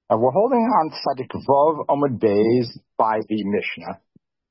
We're holding on Tzadik Vav Amud Beis by the Mishnah.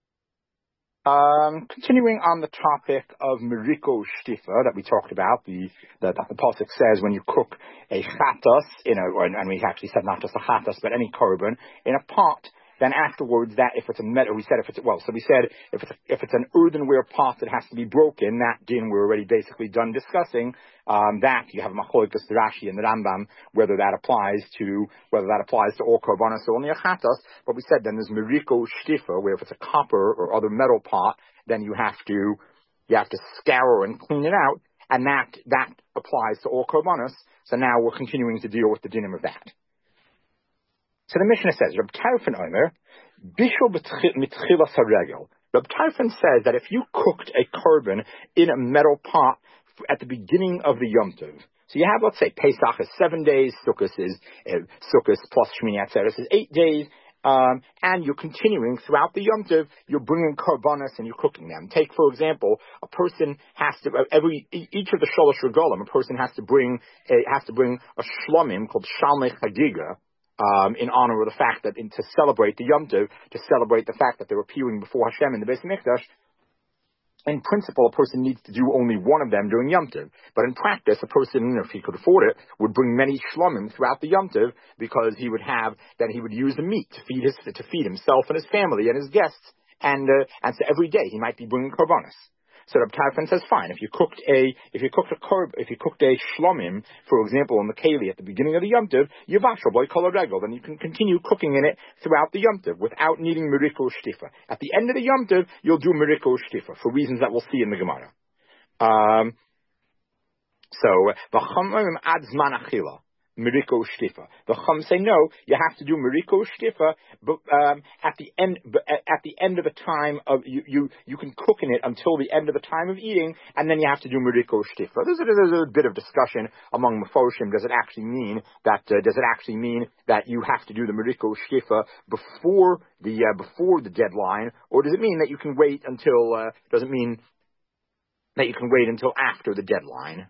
Continuing on the topic of Meriko Shtifa that we talked about, that the pasuk says when you cook a chatas and we actually said not just a chatas but any korban in a pot, then afterwards that if it's a metal, we said if it's an earthenware pot that has to be broken, that din we're already basically done discussing. That you have Machlokes Rashi and the Rambam whether that applies to all korbanos or only a chatas. But we said then there's Meriko Shtifa, where if it's a copper or other metal pot, then you have to scour and clean it out, and that applies to all korbanos. So now we're continuing to deal with the dinim of that. So the Mishnah says, Reb Tarfon Omer, Bishul mitchilas haregel. Reb Tarfon says that if you cooked a korban in a metal pot at the beginning of the Yom Tov, so you have, let's say, Pesach is 7 days, Sukkot plus Shmini Atzeres is 8 days, and you're continuing throughout the Yom Tov, you're bringing korbanos and you're cooking them. Take, for example, a person has to, each of the Sholosh Regalim, a person has to bring a shlomim called Shalmei Chagiga, in honor of the fact that, to celebrate the Yom Tov, to celebrate the fact that they're appearing before Hashem in the Beis Mikdash. In principle, a person needs to do only one of them during Yom Tov. But in practice, a person, if he could afford it, would bring many shlomim throughout the Yom Tov, because he would use the meat to feed himself and his family and his guests. And so every day he might be bringing korbanos. So Reb Tarfon says, fine. If you cooked a shlomim, for example, in the keli at the beginning of the Yom Tov, yivashal boy kol haregel, then you can continue cooking in it throughout the Yom Tov without needing meriko shtifa. At the end of the Yom Tov, you'll do meriko shtifa for reasons that we'll see in the Gemara. So v'chomim ad zman achila. Meriko Shtifa. The Chum say no, you have to do Meriko Shtifa, but at the end of the time of you can cook in it until the end of the time of eating, and then you have to do Meriko Shtifa. There's a bit of discussion among Mefoshim. Does it actually mean that you have to do the Meriko Shtifa before the deadline, or does it mean that you can wait until? Does it mean that you can wait until after the deadline?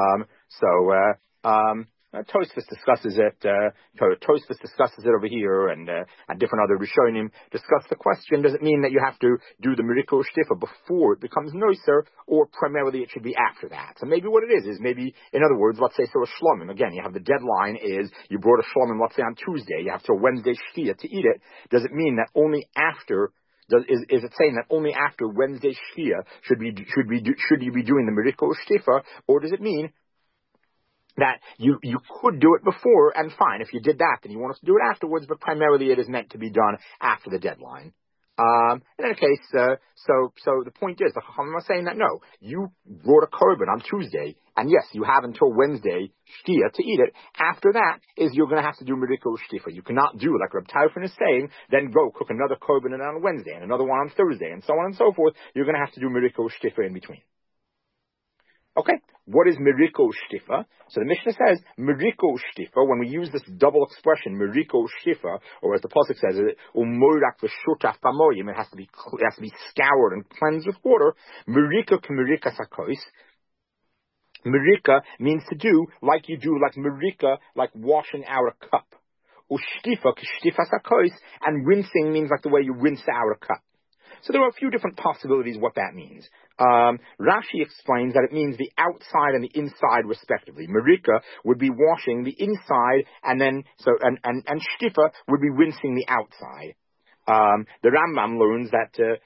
Tosfos discusses it. Tosfos discusses it over here, and different other Rishonim discuss the question: does it mean that you have to do the Meriko Shtifa before it becomes noiser, or primarily it should be after that? So maybe what it is maybe, in other words, let's say, so a shlomim. Again, you have the deadline is you brought a shlomim, let's say on Tuesday, you have till Wednesday shkia to eat it. Does it mean that only after? Is it saying that only after Wednesday shkia should you be doing the Meriko Shtifa, or does it mean that you could do it before, and fine, if you did that, then you want us to do it afterwards, but primarily it is meant to be done after the deadline. In any case, so the point is, the Chachamim are saying that no, you brought a korban on Tuesday, and yes, you have until Wednesday shtia to eat it. After that is you're going to have to do Meriko Shtifa. You cannot do, like Reb Tarfon is saying, then go cook another korban on Wednesday, and another one on Thursday, and so on and so forth. You're going to have to do Meriko Shtifa in between. Okay, what is Meriko Shtifa? So the Mishnah says, Meriko Shtifa, when we use this double expression, Meriko Shtifa, or as the pasuk says, Umorak v'shutaf pamoyim, it has to be scoured and cleansed with water. Merika k'merika sakos. Merika means to do like merika, like washing out a cup. Ushtifa k'shtifa sakos, and rinsing means like the way you rinse out a cup. So there are a few different possibilities what that means. Rashi explains that it means the outside and the inside respectively. Merika would be washing the inside, and then shtifa would be rinsing the outside. The Rambam learns that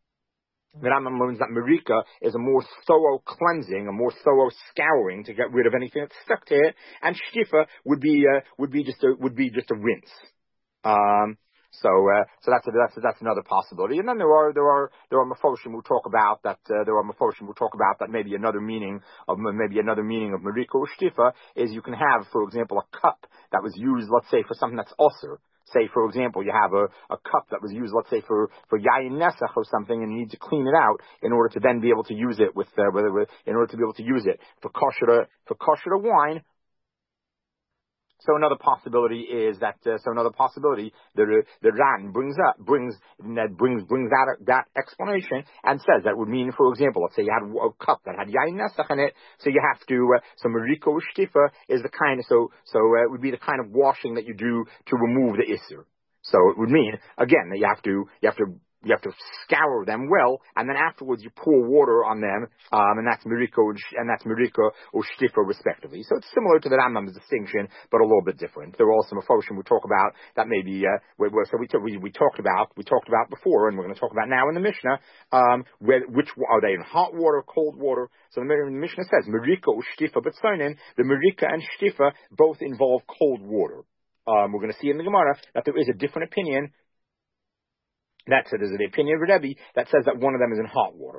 merika is a more thorough cleansing, a more thorough scouring to get rid of anything that's stuck to it, and shtifa would be just a rinse. So that's another possibility. And then there are Mefoshim who talk about that maybe another meaning of Meriko Shtifa is you can have, for example, a cup that was used, let's say, for something that's osir. Say, for example, you have a cup that was used, let's say, for Yayin Nesach or something, and you need to clean it out in order to then be able to use it for kosher wine. So another possibility is that, the Ran brings that explanation and says that would mean, for example, let's say you had a cup that had yain nesach in it, so you have to, so meriko shtifa is the kind of, it would be the kind of washing that you do to remove the isser. So it would mean, again, that you have to scour them well, and then afterwards you pour water on them, and that's merika or shtifa respectively. So it's similar to the Rambam's distinction, but a little bit different. There are also some Mefoshim we talk about that maybe, we talked about before, and we're going to talk about now in the Mishnah, which are they in hot water, cold water? So the Mishnah says, merika or shtifa, but the merika and shtifa both involve cold water. We're going to see in the Gemara that there is a different opinion. That's it. There's the opinion of Rebbe that says that one of them is in hot water.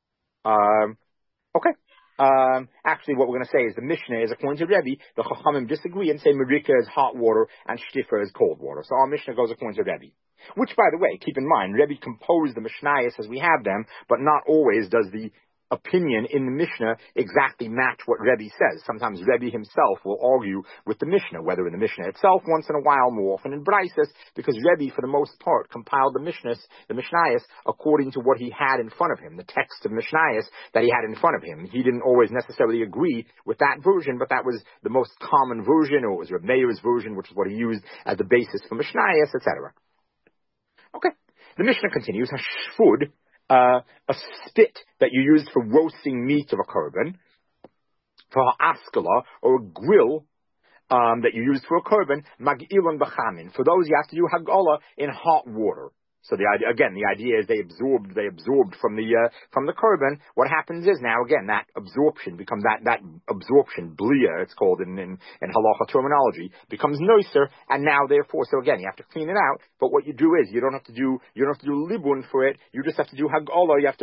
Okay. Actually, what we're going to say is the Mishnah is according to Rebbe. The Chachamim disagree and say Merika is hot water and Shtifa is cold water. So our Mishnah goes according to Rebbe. Which, by the way, keep in mind, Rebbe composed the Mishnayos as we have them, but not always does the opinion in the Mishnah exactly match what Rebbe says. Sometimes Rebbe himself will argue with the Mishnah, whether in the Mishnah itself once in a while, more often in Braisos, because Rebbe, for the most part, compiled the Mishnayos, according to what he had in front of him, the text of Mishnayos that he had in front of him. He didn't always necessarily agree with that version, but that was the most common version, or it was Reb Meir's version, which is what he used as the basis for Mishnayos, etc. Okay. The Mishnah continues, Hashfud, a spit that you use for roasting meat of a korban, for askala, or a grill that you use for a korban, mag'ilon b'chamin. For those, you have to do hagala in hot water. So the idea is they absorbed from the korban. What happens is now, again, that absorption becomes that absorption, blia, it's called in halacha terminology, becomes noiser, and now therefore, so again, you have to clean it out, but what you do is, you don't have to do libun for it, you just have to do hagala, you have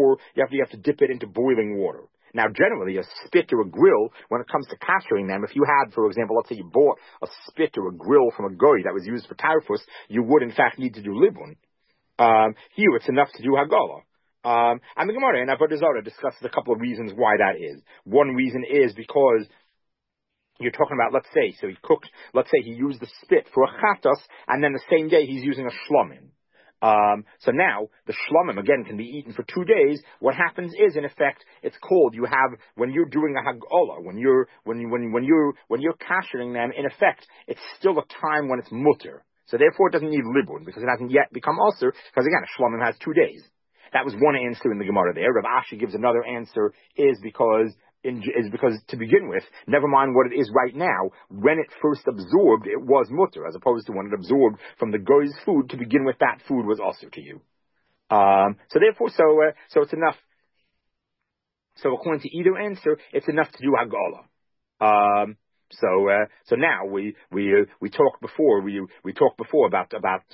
to dip it into boiling water. Now, generally, a spit or a grill, when it comes to kashering them, if you had, for example, let's say you bought a spit or a grill from a goy that was used for tarfus, you would, in fact, need to do libun. Here, it's enough to do hagala. And the Gemara in Avodah Zarah discusses a couple of reasons why that is. One reason is because you're talking about, let's say he used the spit for a chatas, and then the same day he's using a shlomim. So now, the shlomim, again, can be eaten for 2 days. What happens is, in effect, it's called, when you're doing a hagala, when you're kashering them, in effect, it's still a time when it's mutter. So therefore it doesn't need libun, because it hasn't yet become ulcer, because again, a shlomim has 2 days. That was one answer in the Gemara there. Rav Ashi gives another answer, is because to begin with, never mind what it is right now, when it first absorbed, it was mutter, as opposed to when it absorbed from the goy's food, to begin with, that food was ulcer to you. So therefore, so it's enough. So according to either answer, it's enough to do hagala. So now we talked before about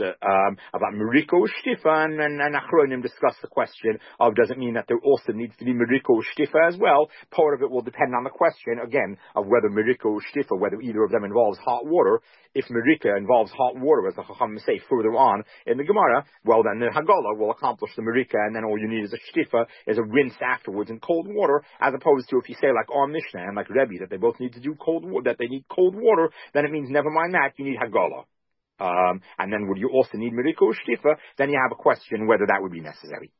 meriko shtifa, and Achronim discussed the question of, does it mean that there also needs to be meriko shtifa as well? Part of it will depend on the question again of whether meriko shtifa, whether either of them involves hot water. If merika involves hot water, as the Chacham say further on in the Gemara, well then the hagala will accomplish the merika, and then all you need is a shtifa, is a rinse afterwards in cold water, as opposed to if you say like our Mishnah and like Rebbe that they both need to do cold water, that they need cold water, then it means never mind that, you need hagala. And then would you also need merika or shtifa? Then you have a question whether that would be necessary.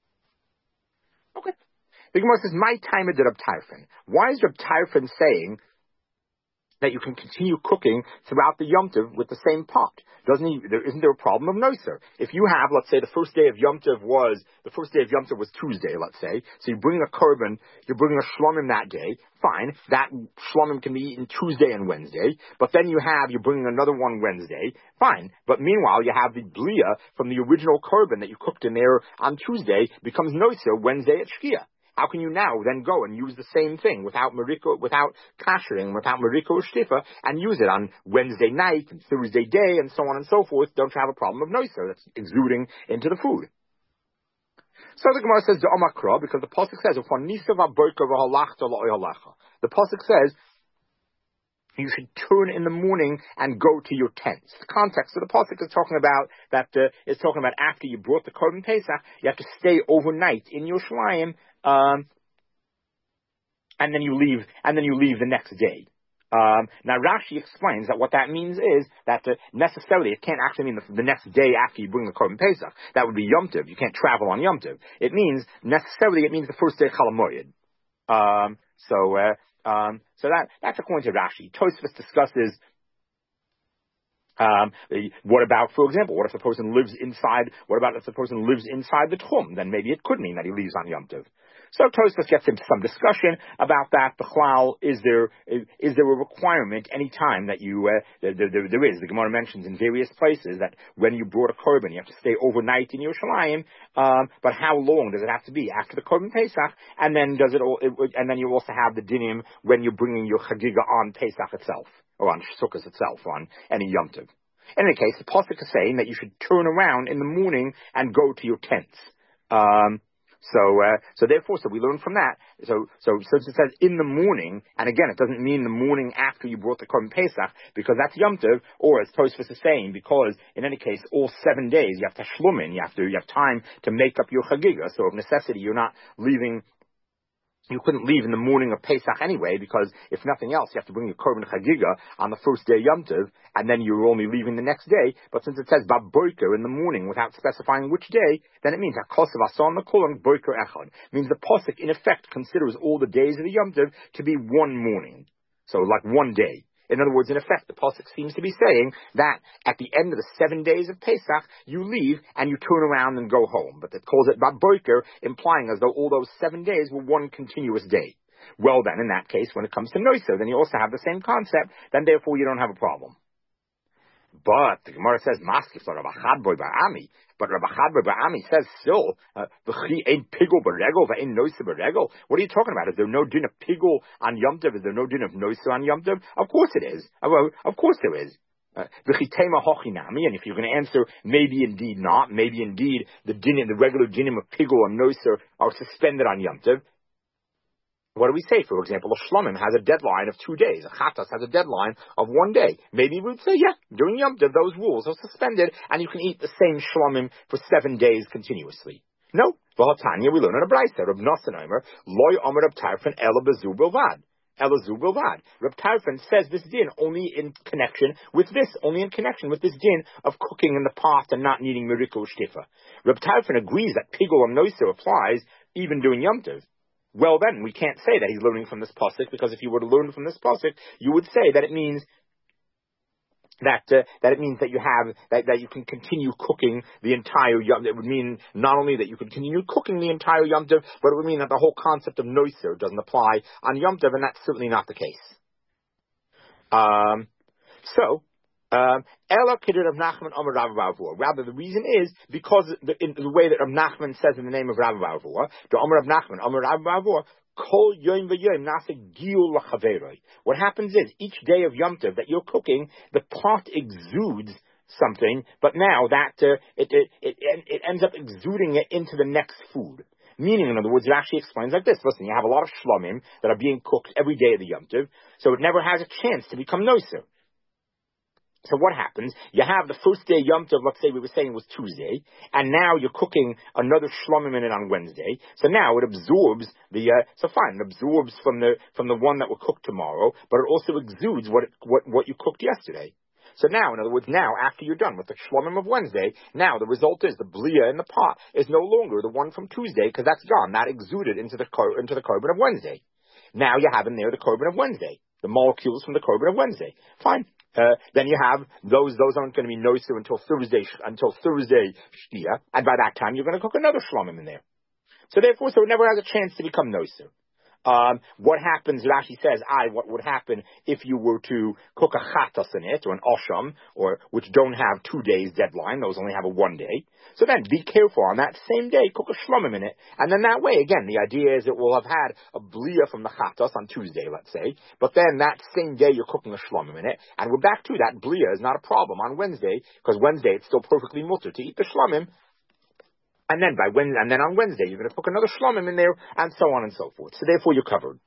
Okay. The Gemara says, my time did Reb Tarfon. Why is Reb Tarfon saying that you can continue cooking throughout the Yom Tov with the same pot? Isn't there a problem of noiser? If you have, let's say, the first day of Yom Tov was Tuesday, let's say, so you bring a korban, you're bringing a shlomim that day, fine, that shlomim can be eaten Tuesday and Wednesday, but then you're bringing another one Wednesday, fine, but meanwhile you have the blia from the original korban that you cooked in there on Tuesday becomes noiser Wednesday at Shkia. How can you now then go and use the same thing without kashering, without meriko shtifa, and use it on Wednesday night and Thursday day and so on and so forth? Don't you have a problem of noiser that's exuding into the food? So the Gemara says, because the pasuk says, the pasuk says, you should turn in the morning and go to your tents. The context of the pasuk is talking about after you brought the korban Pesach, you have to stay overnight in Yerushalayim, and then you leave the next day. Now Rashi explains that what that means is that necessarily it can't actually mean the next day after you bring the Korban Pesach. That would be Yom Tov. You can't travel on Yom Tov. It means the first day Chol Hamoed. So that's according to Rashi. Tosfos discusses what about, for example, what if the person lives inside? What about if the person lives inside the Tchum? Then maybe it could mean that he leaves on Yom Tov. So Tosfos gets into some discussion about that. B'chlal, is there a requirement any time that you there is? The Gemara mentions in various places that when you brought a korban, you have to stay overnight in Yerushalayim. But how long does it have to be after the korban Pesach? And then and then you also have the dinim when you're bringing your chagiga on Pesach itself, or on Sukkot itself, on any Yom Tov. In any case, the pasuk is saying that you should turn around in the morning and go to your tents. So therefore, we learn from that. So since it says in the morning, and again, it doesn't mean the morning after you brought the Korban Pesach, because that's Yom Tov, or as Tosfos is saying, because in any case, all 7 days you have to shlumin, you have time to make up your chagiga. So of necessity, you're not leaving. You couldn't leave in the morning of Pesach anyway, because if nothing else, you have to bring your Korban Chagiga on the first day Yom Tov, and then you're only leaving the next day. But since it says Bab Boker in the morning without specifying which day, then it means HaKosav Asan L'Kolon Boker Echad. Means the Pasuk in effect considers all the days of the Yom Tov to be one morning. So like one day. In other words, in effect, the Pasuk seems to be saying that at the end of the 7 days of Pesach, you leave and you turn around and go home. But it calls it Bab Boker, implying as though all those 7 days were one continuous day. Well then, in that case, when it comes to Noiser, then you also have the same concept, then therefore you don't have a problem. But the Gemara says, Maskif Rabbi Chadboy Ba'ami. But Rabbi Chadboy Ba'ami says still, V'chi ain't pigul b'regel, v'ain noiser b'regel. What are you talking about? Is there no din of pigul on Yom Tov? Is there no din of noiser on Yom Tov? Of course it is. Of course there is. V'chitema hochinami. And if you're going to answer, maybe indeed not, maybe indeed the regular dinim of pigul and noiser are suspended on Yom Tov. What do we say? For example, a shlomim has a deadline of 2 days. A chatas has a deadline of 1 day. Maybe we would say, yeah, during Yom Tov, those rules are suspended, and you can eat the same shlomim for 7 days continuously. No. V'hatanya, we learn in a brayso. Reb Nosson Omer, loy omer Reb Tarfon ela bezu bilvad. Ela zu bilvad. Reb Tarfon says this din only in connection with this din of cooking in the pot and not needing miracle shtifa. Reb Tarfon agrees that pigul and noiser applies even during Yom Tov. Well then, we can't say that he's learning from this pasuk, because if you were to learn from this pasuk, you would say that it means that you have that you can continue cooking the entire Yom Tov. It would mean not only that you could continue cooking the entire Yom Tov, but it would mean that the whole concept of noiser doesn't apply on Yom Tov, and that's certainly not the case. Rather, the reason is because in the way that Rav Nachman says in the name of Rav Bavur, the Omer Rav Nachman, Omer Rav Bavur, Kol Yom v'Yom Nase Giyul l'Chaveroi. What happens is each day of Yom Tov that you're cooking, the pot exudes something, but now that it ends up exuding it into the next food. Meaning, in other words, it actually explains like this. Listen, you have a lot of shlomim that are being cooked every day of the Yom Tov, so it never has a chance to become noiser. So what happens? You have the first day Yom Tov, let's say we were saying was Tuesday, and now you're cooking another shlomim in it on Wednesday. So now it absorbs it absorbs from the one that will cook tomorrow, but it also exudes what you cooked yesterday. So now, in other words, now after you're done with the shlomim of Wednesday, now the result is the blia in the pot is no longer the one from Tuesday, because that's gone. That exuded into the korban of Wednesday. Now you have in there the korban of Wednesday, the molecules from the korban of Wednesday. Fine. Then you have those aren't going to be noiser until Thursday shtia, and by that time you're going to cook another shlomim in there. So therefore, it never has a chance to become noiser. What happens, Rashi says, what would happen if you were to cook a chatas in it, or an osham, or which don't have 2 days deadline, those only have a 1 day. So then be careful on that same day, cook a shlomim in it, and then that way, again, the idea is it will have had a blia from the chatas on Tuesday, let's say, but then that same day you're cooking a shlomim in it, and we're back to that blia is not a problem on Wednesday, because Wednesday it's still perfectly mutter to eat the shlomim. And then on Wednesday, you're going to cook another shlomim in there, and so on and so forth. So therefore, you're covered.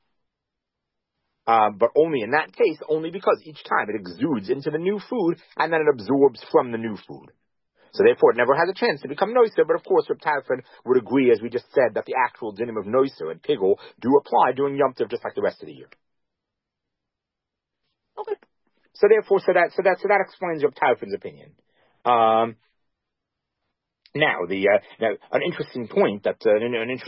But only in that case, only because each time it exudes into the new food, and then it absorbs from the new food. So therefore, it never has a chance to become noiser. But of course, Reb Tarfon would agree, as we just said, that the actual dinim of noiser and pigul do apply during Yom Tov, just like the rest of the year. So therefore, so that explains Reb Taufin's opinion. Now, an interesting point that the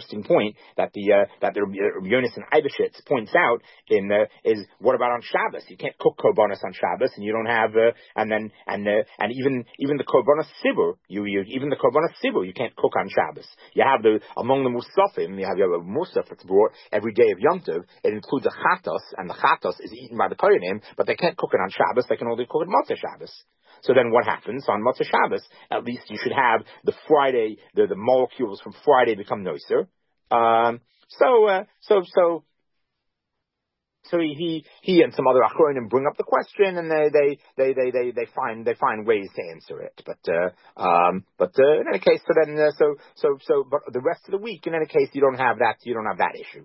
Yonis and Eibeshitz points out is what about on Shabbos? You can't cook korbanos on Shabbos, and you don't have and even the korbanos sibur, even the korbanos sibur you can't cook on Shabbos. You have among the musafim, you have a musaf that's brought every day of Yom Tov. It includes a chatos, and the chatos is eaten by the kohanim, but they can't cook it on Shabbos. They can only cook it Motzei Shabbos. So then what happens on Motzei Shabbos? At least you should have the Friday, the molecules from Friday become noiser. So he and some other achronim bring up the question, and they find ways to answer it. But in any case, but the rest of the week, in any case, you don't have that issue.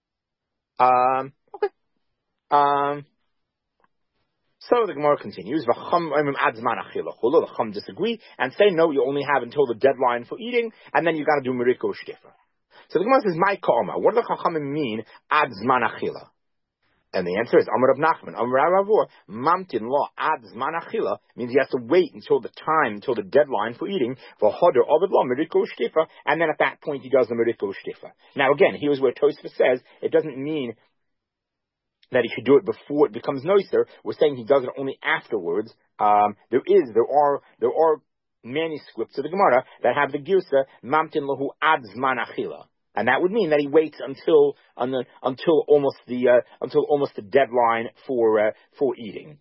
Okay. So the Gemara continues, the Chum disagree and say, no, you only have until the deadline for eating, and then you got to do Meriko Shtifa. So the Gemara says, my Ka'ama, what do the Chachamim mean, ad zman achila? And the answer is, Amar Rav Nachman, Amar Rav Avur, mamtin lo ad zman achila, means he has to wait until the deadline for eating, for Hodor Ovid lo Meriko Shtifa, and then at that point he does the Meriko Shtifa. Now again, here's where Tosfos says, it doesn't mean that he should do it before it becomes noiser. We're saying he does it only afterwards. There are manuscripts of the Gemara that have the girsa mamtin lahu ad zman achila, and that would mean that he waits until almost the deadline for eating.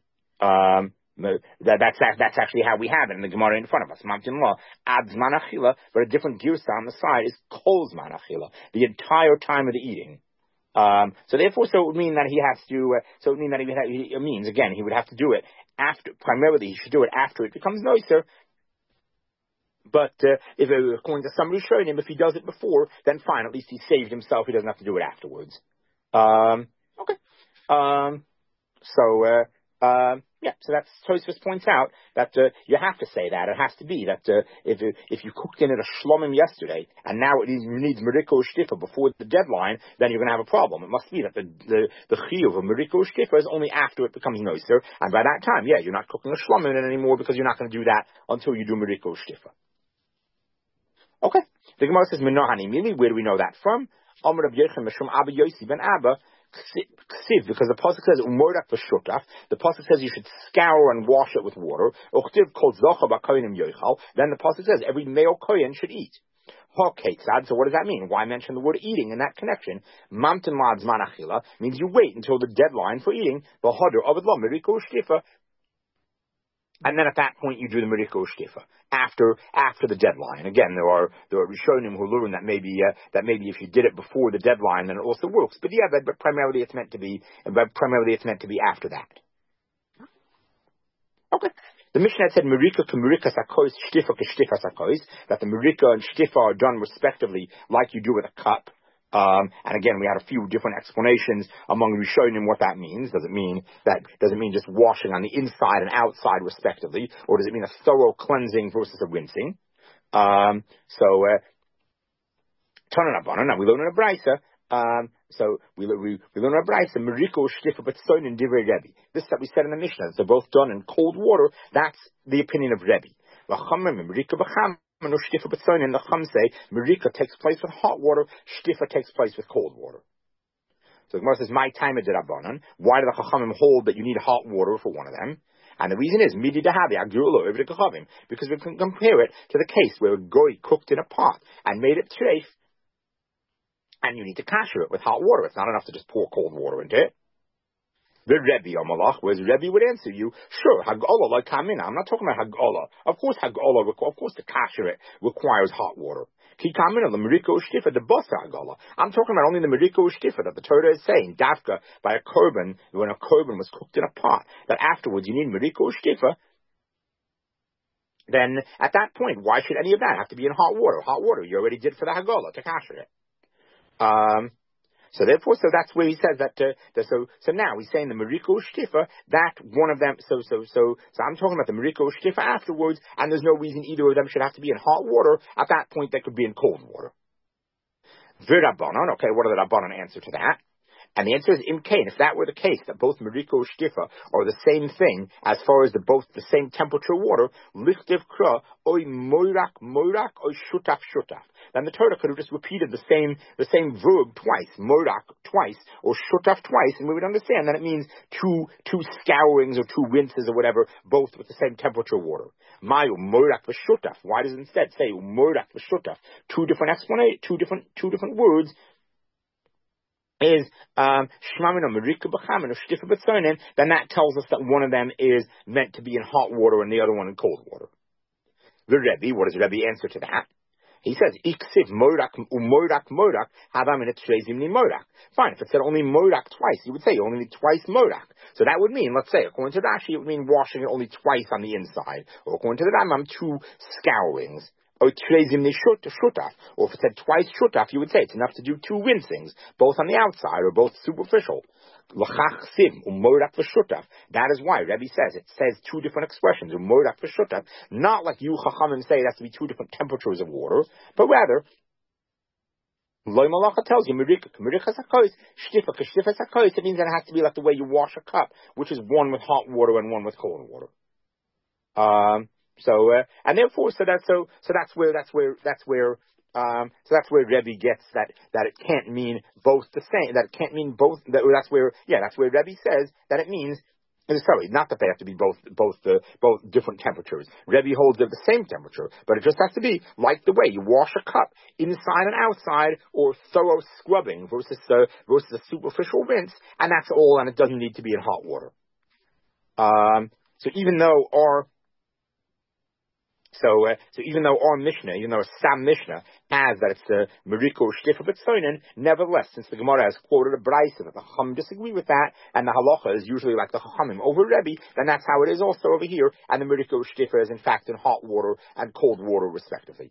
That's actually how we have it in the Gemara in front of us. Mamtin lahu ad zman achila, but a different girsa on the side is kol zman achila, the entire time of the eating. So therefore, it would mean that he has to. It means again he would have to do it after. Primarily, he should do it after it becomes noiser. But if according to some Rishonim, if he does it before, then fine. At least he saved himself. He doesn't have to do it afterwards. Okay. So that's Tosfos points out that you have to say that. It has to be that if you cooked in it a shlomim yesterday and now it needs meriko shtifa before the deadline, then you're going to have a problem. It must be that the chiyuv of meriko shtifa is only after it becomes noiser, and by that time, you're not cooking a shlomim in it anymore because you're not going to do that until you do meriko shtifa. Okay. The Gemara says, Minohani Mili, where do we know that from? Amar Rabbi Yochanan Mishum Abba Yosi ben Abba, because the pasuk says umorak v'shutaf. The pasuk says you should scour and wash it with water. Uchtiv kol zocha b'koyanim yoichal. Then the pasuk says every male kohen should eat. Ha'ketzad. So what does that mean? Why mention the word eating in that connection? Mamtin lad zman achila means you wait until the deadline for eating. V'hodor ovid lo meriko shtifa. And then at that point you do the meriko shtifa after the deadline. Again, there are Rishonim who learn that maybe if you did it before the deadline, then it also works. But but primarily it's meant to be after that. Okay. The Mishnah said merika k'merika sakos, shtifa k'shtifa sakos, that the merika and shtifa are done respectively like you do with a cup. And again, we had a few different explanations among Rishonim what that means. Does it mean just washing on the inside and outside respectively, or does it mean a thorough cleansing versus a rinsing? Tanan Abanan. Now we learn in a brayso. So we learn in a brayso meriko shtifa b'tzoyin divrei Rebbe. This that we said in the Mishnah. They're both done in cold water. That's the opinion of Rebbe. And the Chum say merika takes place with hot water, shtifa takes place with cold water. So the Gemara says, "My time is Rabbanan." Why do the Chachamim hold that you need hot water for one of them? And the reason is midi dahavi agdulo over the Chachamim, because we can compare it to the case where a goy cooked in a pot and made it treif, and you need to kasher it with hot water. It's not enough to just pour cold water into it. The Rebbe Amalach, whereas Rebbe would answer you, sure, Hag'olah like Kamina. I'm not talking about Hag'olah. Of course, to kasher it requires hot water. Ki Kamina, the Meriko Shtifa, the Bosa Hag'olah. I'm talking about only the Meriko Shtifa that the Torah is saying, Dafka, by a korban, when a korban was cooked in a pot, that afterwards you need Meriko Shtifa. Then, at that point, why should any of that have to be in hot water? Hot water, you already did for the Hag'olah, to kasher it. So that's where he says that. So now he's saying the meriko shtifa, that one of them. So I'm talking about the meriko shtifa afterwards, and there's no reason either of them should have to be in hot water. At that point, they could be in cold water. V'Rabbanan. Okay, what are the Rabbanan answer to that? And the answer is imkain. If that were the case, that both meriko and shtifa are the same thing as far as both the same temperature water, lichtiv kra oy moirak oy shutaf shutaf. Then the Torah could have just repeated the same verb twice, moirak twice, or shutaf twice, and we would understand that it means two scourings or two rinses or whatever, both with the same temperature water. Mayu moirak v'shutaf. Why does it instead say moirak v'shutaf? Two different words. Is shmamin or merika b'chamin or shtifa b'tzonin, then that tells us that one of them is meant to be in hot water and the other one in cold water. The Rebbe, what does Rebbe answer to that? He says, iksiv morak havam in it morak. Fine, if it said only morak twice, you would say you only need twice morak. So that would mean, let's say, according to Rashi, it would mean washing it only twice on the inside. Or according to the Rambam, two scourings. Or if it said twice shutaf, you would say it's enough to do two rinsings, both on the outside or both superficial. That is why Rebbe says, it says two different expressions, not like you Chachamim say it has to be two different temperatures of water, but rather, Loi Malacha tells you, it means that it has to be like the way you wash a cup, which is one with hot water and one with cold water. And therefore, so that's where Rebbe gets that it can't mean both the same, that it can't mean both, that's where Rebbe says that it means, sorry, not that they have to be both different temperatures. Rebbe holds they're the same temperature, but it just has to be like the way you wash a cup inside and outside, or thorough scrubbing versus a superficial rinse, and that's all, and it doesn't need to be in hot water. So even though our Mishnah, even though a Sam Mishnah has that it's Meriko Shtifa B'Tzoinen, nevertheless, since the Gemara has quoted a Brisa that the Chacham disagree with that, and the Halacha is usually like the Chachamim over Rebbe, then that's how it is also over here, and the Meriko Shtifa is in fact in hot water and cold water respectively.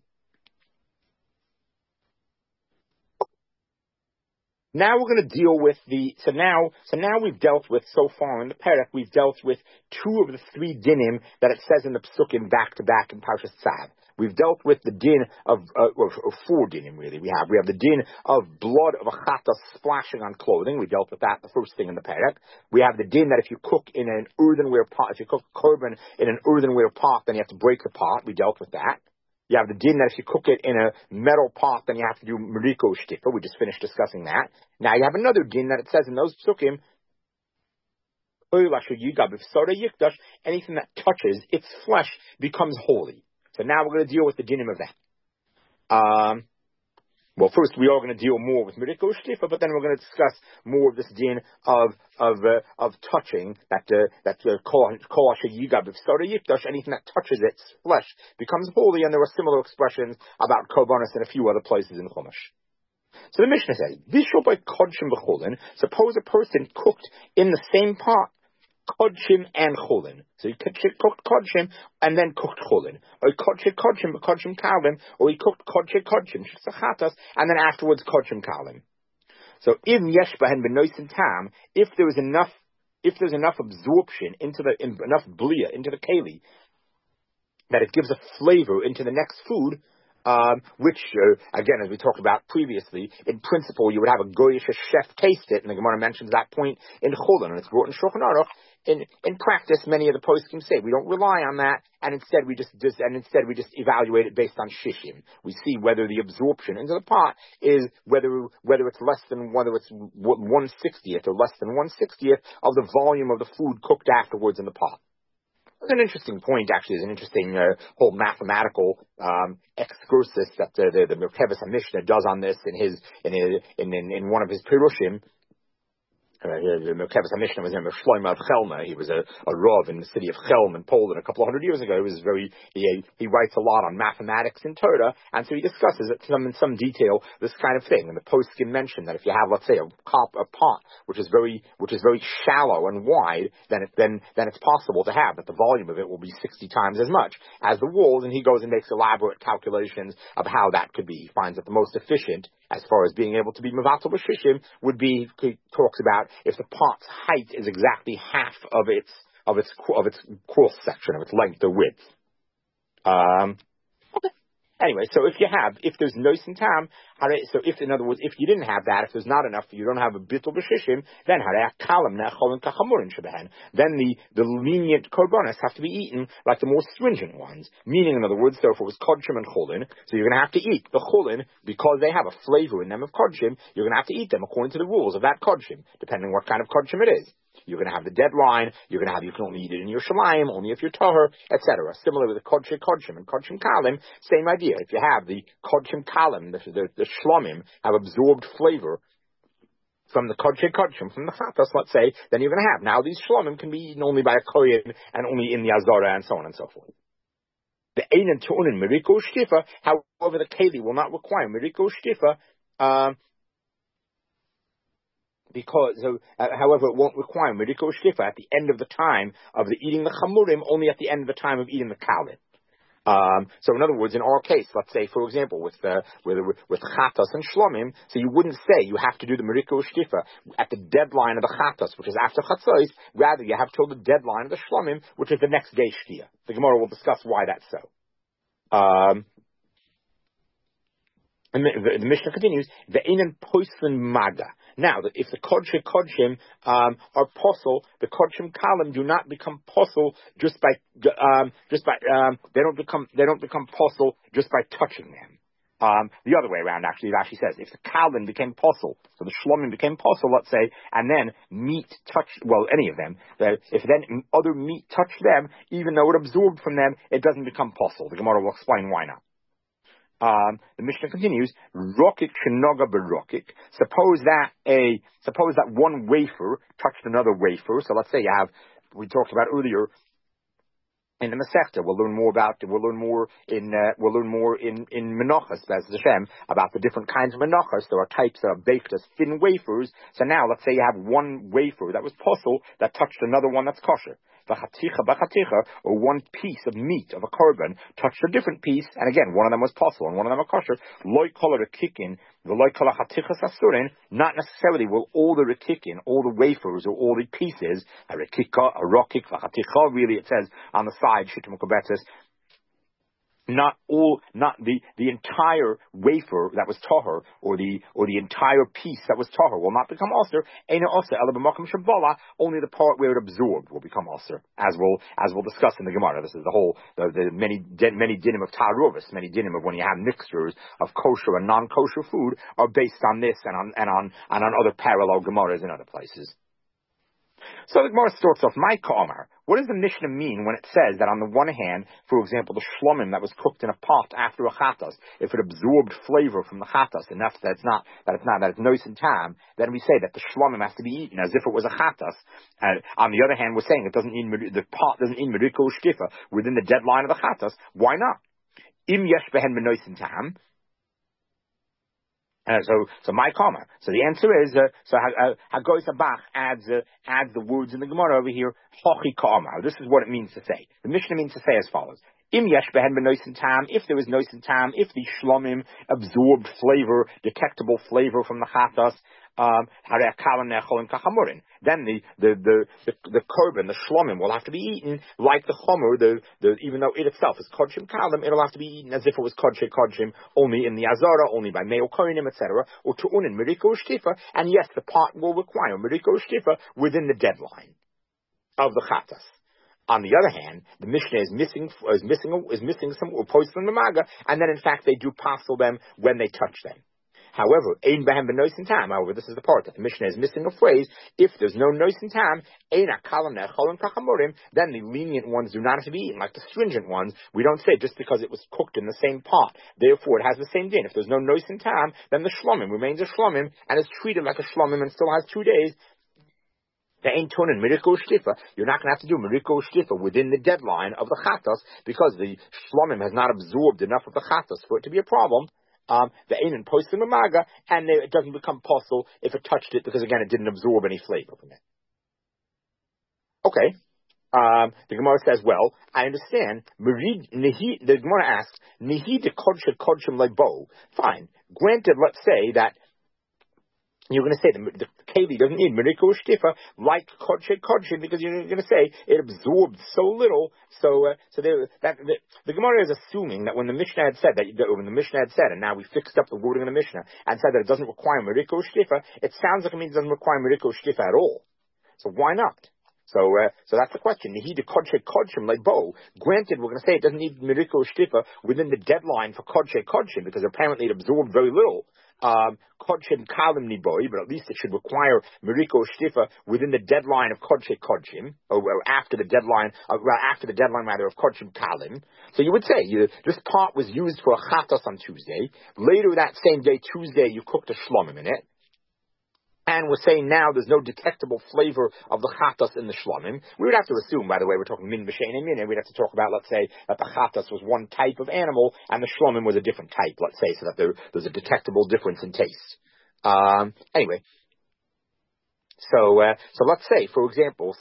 Now we're going to deal with so now we've dealt with, so far in the Perek, we've dealt with two of the three dinim that it says in the Psukim back to back in Parshas Tzav. We've dealt with the din of four dinim really. We have the din of blood of a chata splashing on clothing. We dealt with that the first thing in the Perek. We have the din that if you cook in an earthenware pot, if you cook korban in an earthenware pot, then you have to break the pot. We dealt with that. You have the din that if you cook it in a metal pot, then you have to do meriko shtifa. We just finished discussing that. Now you have another din that it says in those psukim, anything that touches its flesh becomes holy. So now we're going to deal with the dinim of that. Well, first we are going to deal more with meriko shtifa, but then we're going to discuss more of this din of touching anything that touches its flesh becomes holy, and there are similar expressions about korbanos in a few other places in Chumash. So the Mishnah says, "Bishul by kodshim b'chulin." Suppose a person cooked in the same pot kodshim and chulin. So he cooked kodshim and then cooked chulin. Or he kodshim but kodshim kalim. Or he cooked kodshim shachatas and then afterwards kodshim kalim. So in yesh bahen benoisin tam, if there's enough absorption enough blia into the keli that it gives a flavor into the next food, which, again, as we talked about previously, in principle, you would have a goyish chef taste it, and the Gemara mentions that point in Chulin, and it's brought in Shulchan Aruch. In practice, many of the poskim say we don't rely on that, and instead we just evaluate it based on shishim. We see whether the absorption into the pot is whether it's 1/60th or less than 1/60th of the volume of the food cooked afterwards in the pot. It's an interesting point, actually. It's an interesting whole mathematical excursus that the Merkeves HaMishnah does on this in one of his Pirushim. The Merkeves HaMishnah was named Shlomo of Chelma. He was a Rav in the city of Chelm in Poland a couple of hundred years ago. He writes a lot on mathematics in Torah, and so he discusses it in some detail, this kind of thing. And the poskim mentioned that if you have, let's say, a pot which is very shallow and wide, then it's possible to have that the volume of it will be 60 times as much as the walls. And he goes and makes elaborate calculations of how that could be. He finds that the most efficient, as far as being able to be mevatel b'shishim, would be, he talks about if the pot's height is exactly half of its cross section, of its length or width. Anyway, so if there's noisen tam, so if, in other words, if you didn't have that, if there's not enough, you don't have a bitul b'shishim, then then the lenient korbanos have to be eaten like the more stringent ones. Meaning, in other words, so if it was kodshim and chulin, so you're going to have to eat the chulin because they have a flavor in them of kodshim. You're going to have to eat them according to the rules of that kodshim, depending what kind of kodshim it is. You're going to have the deadline. You can only eat it in your shalayim, only if you're tahor, etc. Similar with the kodshim and kodshim kalim, same idea. If you have the kodshim kalim, the shlomim have absorbed flavor from the kodshim, from the chatas, let's say, then you're going to have. Now these shlomim can be eaten only by a kohen and only in the azara and so on and so forth. The einen tu'unin meriko shtifa, however, the keli will not require meriko shtifa, however, it won't require meriko shtifa at the end of the time of the eating the chamurim, only at the end of the time of eating the kalim. So in other words, in our case, let's say, for example, with chatas and shlomim, so you wouldn't say you have to do the meriko shtifa at the deadline of the chatas, which is after chatzos. Rather, you have till the deadline of the shlomim, which is the next day shtia. The Gemara will discuss why that's so. And the Mishnah continues, Ve'einen poislen maga. Now, if the kodshim are posel, the kodshim kalim do not become posel just by they don't become posel just by touching them. The other way around, actually, it actually says if the kalim became posel, so the shlomim became posel, let's say, and then meat touched, well, any of them, if then other meat touched them, even though it absorbed from them, it doesn't become posel. The Gemara will explain why not. The Mishnah continues, Rokik shenoga berokik. Suppose that one wafer touched another wafer. So let's say we talked about earlier in the Masechta. We'll learn more in menachos, as Hashem, about the different kinds of menachos. There are types that are baked as thin wafers. So now let's say you have one wafer that was posel that touched another one that's kosher. Or one piece of meat of a korban touched a different piece, and again, one of them was posel and one of them was kosher. Loy kol rekikin, v'loy kol hatichas asurin. Not necessarily will all the rekikin, all the wafers or all the pieces, a rekika, a rokik, v'haticha. Really, it says on the side, shitim kobetzes. Not the entire wafer that was tahor or the entire piece that was tahor will not become aser. Eina aser ela b'makom shabbala. Only the part where it absorbed will become aser, as we'll discuss in the Gemara. This is the many dinim of taruvis, many dinim of when you have mixtures of kosher and non-kosher food are based on this and on other parallel Gemaras in other places. So the Gemara starts off, my Ka'amar. What does the Mishnah mean when it says that on the one hand, for example, the shlomim that was cooked in a pot after a chatas, if it absorbed flavor from the chatas enough that it's nois and tam, then we say that the shlomim has to be eaten as if it was a chatas. And on the other hand, we're saying the pot doesn't eat meriko shtifa within the deadline of the chatas. Why not? Im yesh behen nois and tam. So my comma. So the answer is Hagoy Sabach adds the words in the Gemara over here. Hochi ka'amar. This is what it means to say. The Mishnah means to say as follows: Im yesh behen b'noisen tam. If there was noisen tam, if the shlomim absorbed flavor, detectable flavor from the chatas, then the korban, the shlomim, will have to be eaten like the chomer, even though it itself is kodshim kalim, it'll have to be eaten as if it was kodshim, only in the azara, only by meo kohenim, etc. Or tu'unin meriko shtifa, and yes, the pot will require meriko shtifa within the deadline of the chatas. On the other hand, the Mishnah is missing some poislen mamaga, and then in fact they do passel them when they touch them. However, ein behem b'noisen tam. However, this is the part that the Mishnah is missing a phrase. If there's no noisen tam, ein akalam ne'cholim kachamurim, then the lenient ones do not have to be eaten like the stringent ones. We don't say just because it was cooked in the same pot, therefore it has the same din. If there's no noisen tam, then the shlomim remains a shlomim and is treated like a shlomim and still has 2 days. You're not going to have to do meriko shtifa within the deadline of the chatas because the shlomim has not absorbed enough of the chatas for it to be a problem. The einen posting the maga, and it doesn't become posel if it touched it because again it didn't absorb any flavor from it. Okay. The Gemara says, well, I understand. The Gemara asks, Nihi de kodshim lebo. Fine. Granted, let's say that you're going to say the keli doesn't need meriko shtifa like kodshe kodshe, because you're going to say it absorbed so little. The Gemara is assuming that when the Mishnah had said and now we fixed up the wording of the Mishnah and said that it doesn't require meriko shtifa, it sounds like it means it doesn't require meriko shtifa at all. So why not? So that's the question. He de kodshe kodshim like bo. Granted, we're going to say it doesn't need meriko shtifa within the deadline for kodshe kodshim, because apparently it absorbed very little. Kodshim kalim niboy, but at least it should require meriko shtifa within the deadline of kodshe kodshim, or after the deadline of kodshim kalim. So you would say this part was used for a chatas on Tuesday. Later that same day, Tuesday, you cooked a shlomim in it. And we're saying now there's no detectable flavor of the chatas in the shlomim. We would have to assume, by the way, we're talking min b'shein and min, and we'd have to talk about, let's say, that the chatas was one type of animal and the shlomim was a different type, let's say, so that there's a detectable difference in taste. Anyway. So let's say, for example,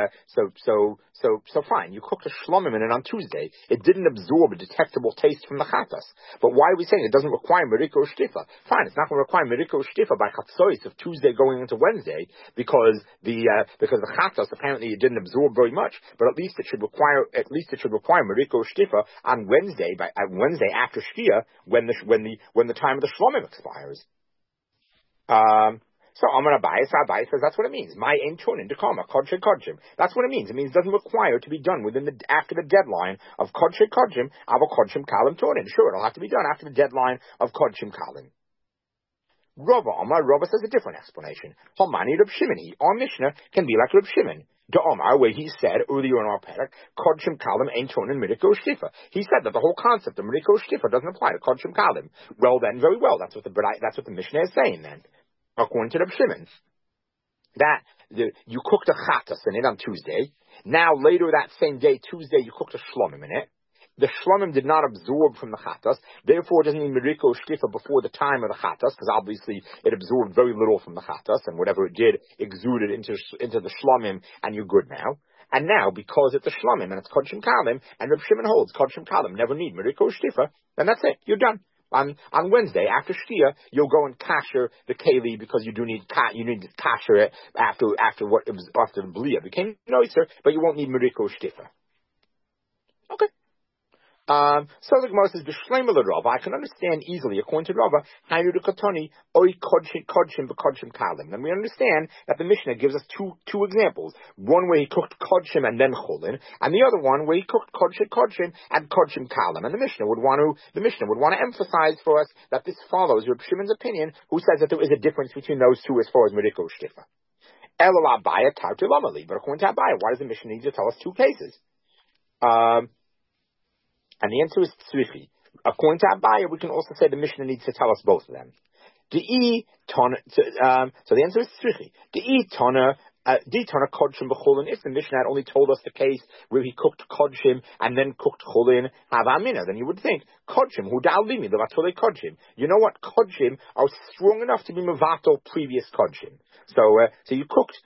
fine, you cooked a shlomim in it on Tuesday. It didn't absorb a detectable taste from the chatas. But why are we saying it doesn't require meriko shtifa? Fine, it's not going to require meriko shtifa by chatzois of Tuesday going into Wednesday, because the chatas, apparently it didn't absorb very much, but at least it should require meriko shtifa on Wednesday, Wednesday after Shkia, when the time of the shlomim expires. So Amar Abai says that's what it means. My ein tunin dekama kodshe kodshim. That's what it means. It means it doesn't require to be done after the deadline of kodshe kodshim. Avo kodshim kalim tunin. Sure, it'll have to be done after the deadline of kodshim kalim. Rava says a different explanation. Homani Reb Shimon. Our Mishnah can be like Reb Shimon. The Omar, where he said earlier in our parak, kodshim kalim ein tunin meriko shtifa. He said that the whole concept of meriko shtifa doesn't apply to kodshim kalim. Well then, very well. That's what the Mishnah is saying then. According to Reb Shimon, that you cooked a chatas in it on Tuesday. Now later that same day, Tuesday, you cooked a shlomim in it. The shlomim did not absorb from the chatas, therefore it doesn't need meriko shtifa before the time of the chatas, because obviously it absorbed very little from the chatas, and whatever it did exuded into the shlomim, and you're good now. And now, because it's a shlomim and it's kodshim kalim, and Reb Shimon holds kodshim kalim never need meriko shtifa, then that's it, you're done. On Wednesday, after Shkia, you'll go and kasher the keli, because you need to kasher it after the bliya became noiser, but you won't need meriko shtifa. Okay. So the Gemara says, B'shleima l'Rava, I can understand easily, according to Rava, Haynu d'Katoni, Oi kodshim b'kodshim kalim. And we understand that the Mishnah gives us two examples. One where he cooked kodshim and then cholin, and the other one where he cooked kodshim and kodshim kalim. And the Mishnah would want to emphasize for us that this follows Reb Shimon's opinion, who says that there is a difference between those two as far as meriko shtifa. Elul Abaya tartu lamali. But according to Abaya, why does the Mishnah need to tell us two cases? And the answer is tzrichi. According to Abaya, we can also say the Mishnah needs to tell us both of them. So the answer is tzrichi. Kodshim b'cholin. If the Mishnah had only told us the case where he cooked kodshim and then cooked cholin havamina, then you would think kodshim hu da'alimi levatole kodshim. You know what? Kodshim are strong enough to be mevato previous kodshim. So you cooked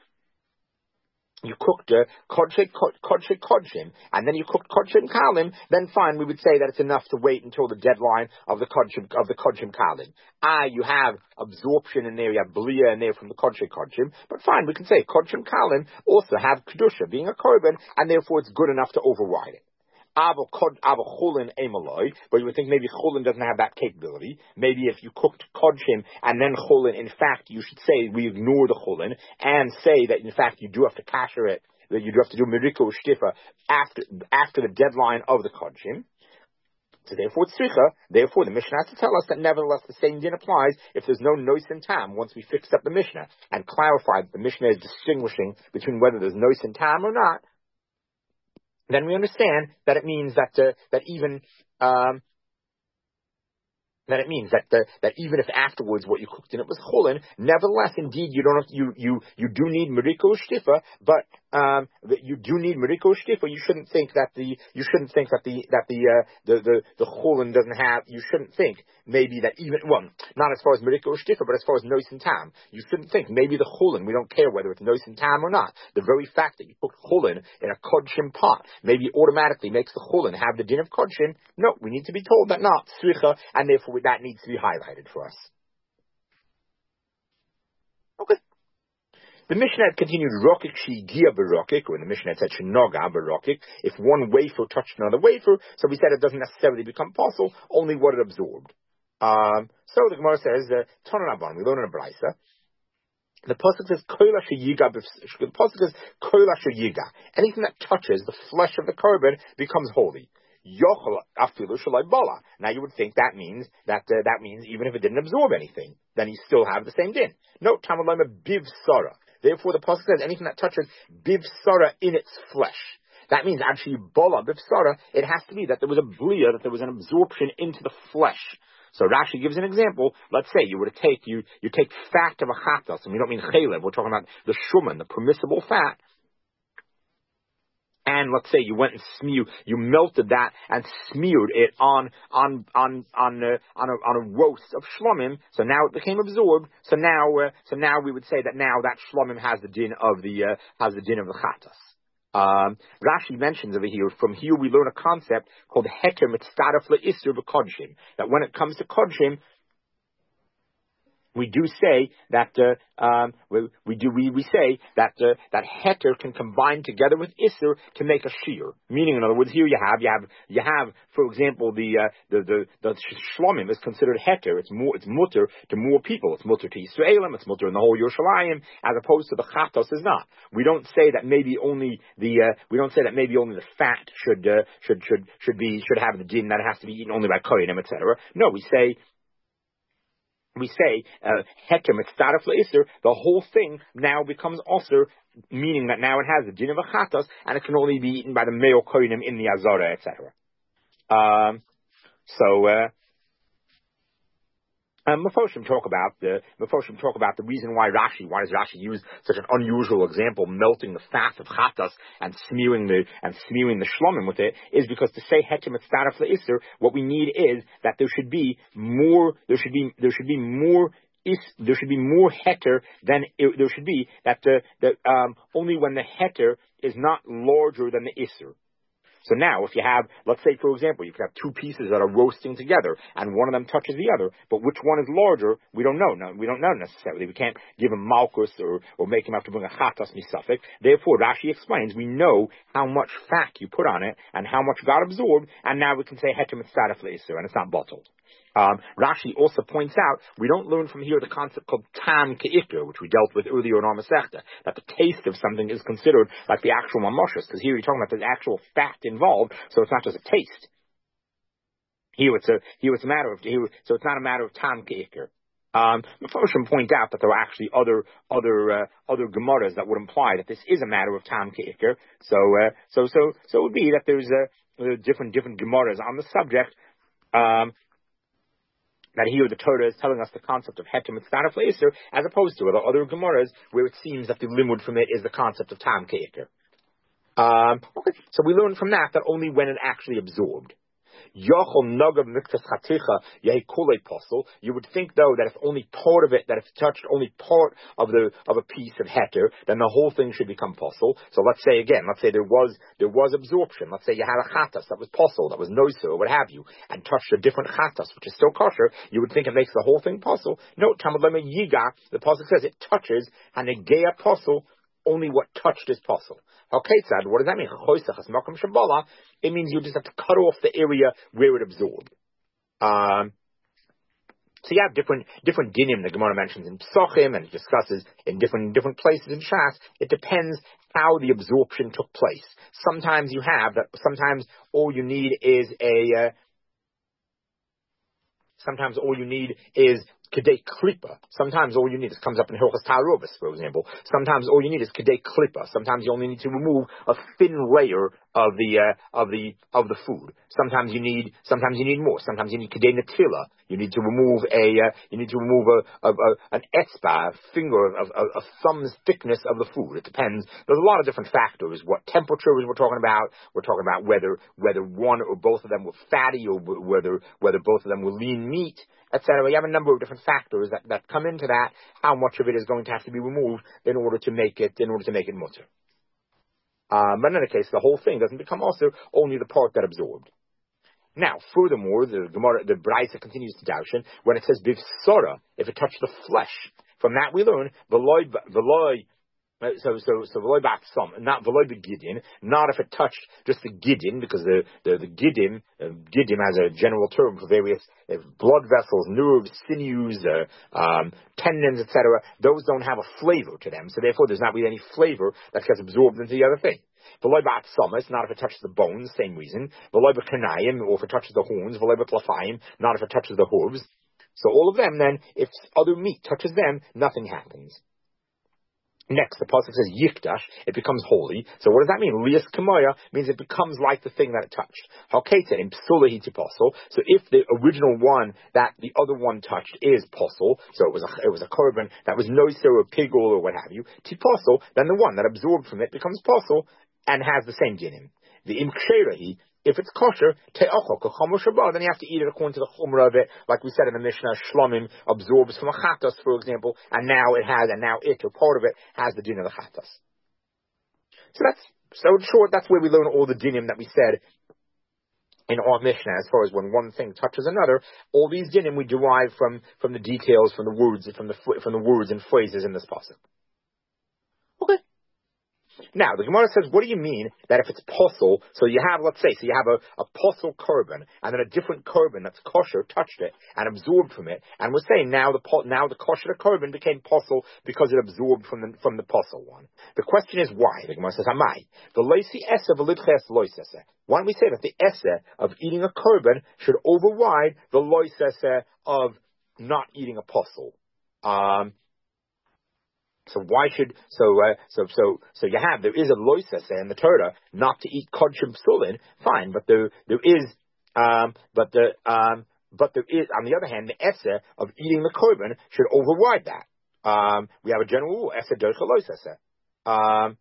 kodshim, and then you cooked kodshim kalim, then fine, we would say that it's enough to wait until the deadline of the kodshim kalim. You have absorption in there, you have bliya in there from the kodshim, but fine, we can say kodshim kalim also have kedusha, being a korban, and therefore it's good enough to override it. Cholin emaloi, but you would think maybe cholin doesn't have that capability. Maybe if you cooked kodshim and then cholin, in fact, you should say we ignore the cholin and say that in fact you do have to kasher it, that you do have to do meriko shtifa after the deadline of the kodshim. So therefore it's tzricha. Therefore the Mishnah has to tell us that nevertheless the same din applies if there's no nois and tam once we fixed up the Mishnah and clarified that the Mishnah is distinguishing between whether there's nois and tam or not. Then we understand that it means that even if afterwards what you cooked in it was cholin, nevertheless, indeed, you do need meriko shtifa, but you do need meriko shtifa. You shouldn't think that the cholin doesn't have. You shouldn't think maybe that even not as far as meriko shtifa, but as far as nois and tam. You shouldn't think maybe the cholin. We don't care whether it's nois and tam or not. The very fact that you cooked cholin in a kodshim pot maybe automatically makes the cholin have the din of kodshim. No, we need to be told that not tzricha, and therefore that needs to be highlighted for us. The Mishnah continued, Rokik Shigia Barokik, or the Mishnah said Shinoga Barokik. If one wafer touched another wafer, so we said it doesn't necessarily become possible, only what it absorbed. So the Gemara says, Tananaban, we learn in a Braisa. The pasuk says koila sheyiga. The pasuk says koila sheyiga. Anything that touches the flesh of the korban becomes holy. Yochel afilu shalai bala. Now you would think that means even if it didn't absorb anything, then you still have the same din. No, tamalama biv sara. Therefore, the pasuk says anything that touches biv sara in its flesh. That means actually bala biv sara. It has to be that there was a blia, that there was an absorption into the flesh. So Rashi gives an example. Let's say you were to take you take fat of a chatas, and we don't mean chalev. We're talking about the shuman, the permissible fat. And let's say you went and you melted that and smeared it on a roast of shlomim. So now it became absorbed. So now we would say that now that shlomim has the din of the chatas. Rashi mentions over here, from here we learn a concept called heter mitzdaref le'isur b'kodshim, that when it comes to kodshim, we do say that we say that heter can combine together with isur to make a shear. Meaning, in other words, here you have, for example, the shlomim is considered heter. It's mutter to more people. It's mutter to Yisraelim. It's mutter in the whole Yerushalayim, as opposed to the chatos is not. We don't say that maybe only the fat should have the din that it has to be eaten only by kohenim, etc. No, we say heter mitzdaref le'isur, the whole thing now becomes osur, meaning that now it has the din of a chatos, and it can only be eaten by the male kohenim in the azara, etc. Mefoshim talk about the reason why does Rashi use such an unusual example, melting the fat of chatas and smearing the shlomim with it, is because to say heter mitzdaref le'isur, what we need is that there should be more heter than there should be, that only when the heter is not larger than the isur. So now, if you have, let's say, for example, you could have two pieces that are roasting together, and one of them touches the other, but which one is larger, we don't know. No, we don't know necessarily. We can't give him malchus or make him have to bring a chatas misafik. Therefore, Rashi explains, we know how much fat you put on it, and how much got absorbed, and now we can say heter mitzdaref le'isur, and it's not bottled. Rashi also points out, we don't learn from here the concept called tam ke'ikr, which we dealt with earlier in our Masechta, that the taste of something is considered like the actual mamoshes, because here you're talking about the actual fat involved, so it's not just a taste. So it's not a matter of tam ke'ikr. Mefoshim point out that there are actually other gemaras that would imply that this is a matter of tam ke'ikr. So it would be that there's different gemaras on the subject. That here the Torah is telling us the concept of heter mitzdaref le'isur, as opposed to other Gemaras where it seems that the limud from it is the concept of tam ke'ikr. Okay, so we learn from that only when it actually absorbed. You would think, though, that if only part of it, that if it touched only part of a piece of heter, then the whole thing should become possible. So let's say there was absorption. Let's say you had a chatas that was possible, that was noser, or what have you, and touched a different chatas, which is still kosher. You would think it makes the whole thing possible. No, Talmud Lema Yiga, the pasuk says it touches, and negeya possible, only what touched is possible. Okay, Tzad, what does that mean? It means you just have to cut off the area where it absorbed. So you have different dinim the Gemara mentions in Psachim and discusses in different places in Shas. It depends how the absorption took place. Sometimes you have that. Sometimes all you need is Kedei Klipa. Sometimes all you need is, comes up in Hilchas Ta'arubas, for example. Sometimes all you need is Kedei Klipa. Sometimes you only need to remove a thin layer of the food. Sometimes you need more. Sometimes you need Kedei Natila. You need to remove an etzba, a finger, a thumb's thickness of the food. It depends. There's a lot of different factors. What temperatures we're talking about. We're talking about whether one or both of them were fatty, or whether both of them were lean meat, etc. You have a number of different factors that come into that. How much of it is going to have to be removed in order to make it mutter. But in any case, the whole thing doesn't become also only the part that absorbed. Now, furthermore, the Braisa continues to darshan when it says bivsora, if it touched the flesh. From that we learn veloy V'loy ba'atzam, not v'loy b'gidin, not if it touched just the gidin, because the gidin, gidin has a general term for various blood vessels, nerves, sinews, tendons, etc. Those don't have a flavor to them, so therefore there's not really any flavor that gets absorbed into the other thing. V'loy ba'atzamas, not if it touches the bones, same reason. V'loy b'kanayim, or if it touches the horns. V'loy b'tlafayim, not if it touches the hooves. So all of them then, if other meat touches them, nothing happens. Next, the pasuk says yikdash, it becomes holy. So what does that mean? Lias kamaya means it becomes like the thing that it touched. Haketa in psula tiposel. So if the original one that the other one touched is posel, so it was a korban that was noiser or pigul or what have you, tiposel, then the one that absorbed from it becomes posel and has the same dinim. The imksherahi, if it's kosher, te'achok, a chomer shabbat, then you have to eat it according to the chomer of it. Like we said in the Mishnah, shlomim absorbs from a chatas, for example, and now it, or part of it, has the din of the chatas. So in short, that's where we learn all the dinim that we said in our Mishnah, as far as when one thing touches another. All these dinim we derive from the details, from the words, from the words and phrases in this pasuk. Okay. Now, the Gemara says, what do you mean that if it's posel, so you have, let's say, a posel korban, and then a different korban that's kosher touched it and absorbed from it, and we're saying now the kosher korban became posel because it absorbed from the posel one. The question is why? The Gemara says, Amai. The loisi esse v'lidches lois esse. Why don't we say that the esse of eating a korban should override the lois esse of not eating a posel? So why should there is a loisa in the Torah not to eat kodshim psulin, fine, but there is on the other hand, the esse of eating the korban should override that. We have a general rule, esse docha loisa.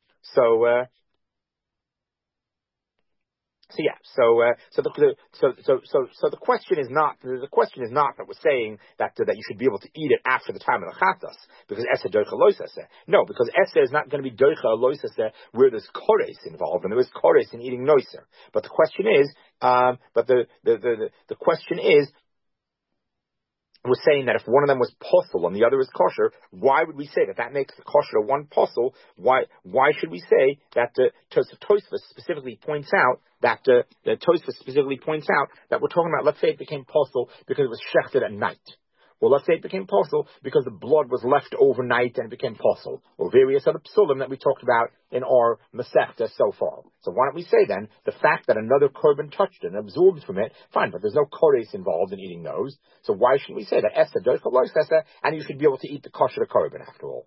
So the question is not that we're saying that you should be able to eat it after the time of the chatas, because esse doicha loisase. No, because esse is not going to be doicha loisase where there's kores involved, and there is kores in eating noiser. But the question is, the question is, we're saying that if one of them was posel and the other is kosher, why would we say that makes the kosher one posel? Why should we say that Tosfos specifically points out that we're talking about, let's say it became posel because it was shechted at night. Well, let's say it became posel because the blood was left overnight and it became posel, or various other psulim that we talked about in our Masechta so far. So why don't we say then, the fact that another korban touched it and absorbed from it, fine, but there's no kores involved in eating those, so why shouldn't we say that essa doicha lois essa, and you should be able to eat the kosher korban after all?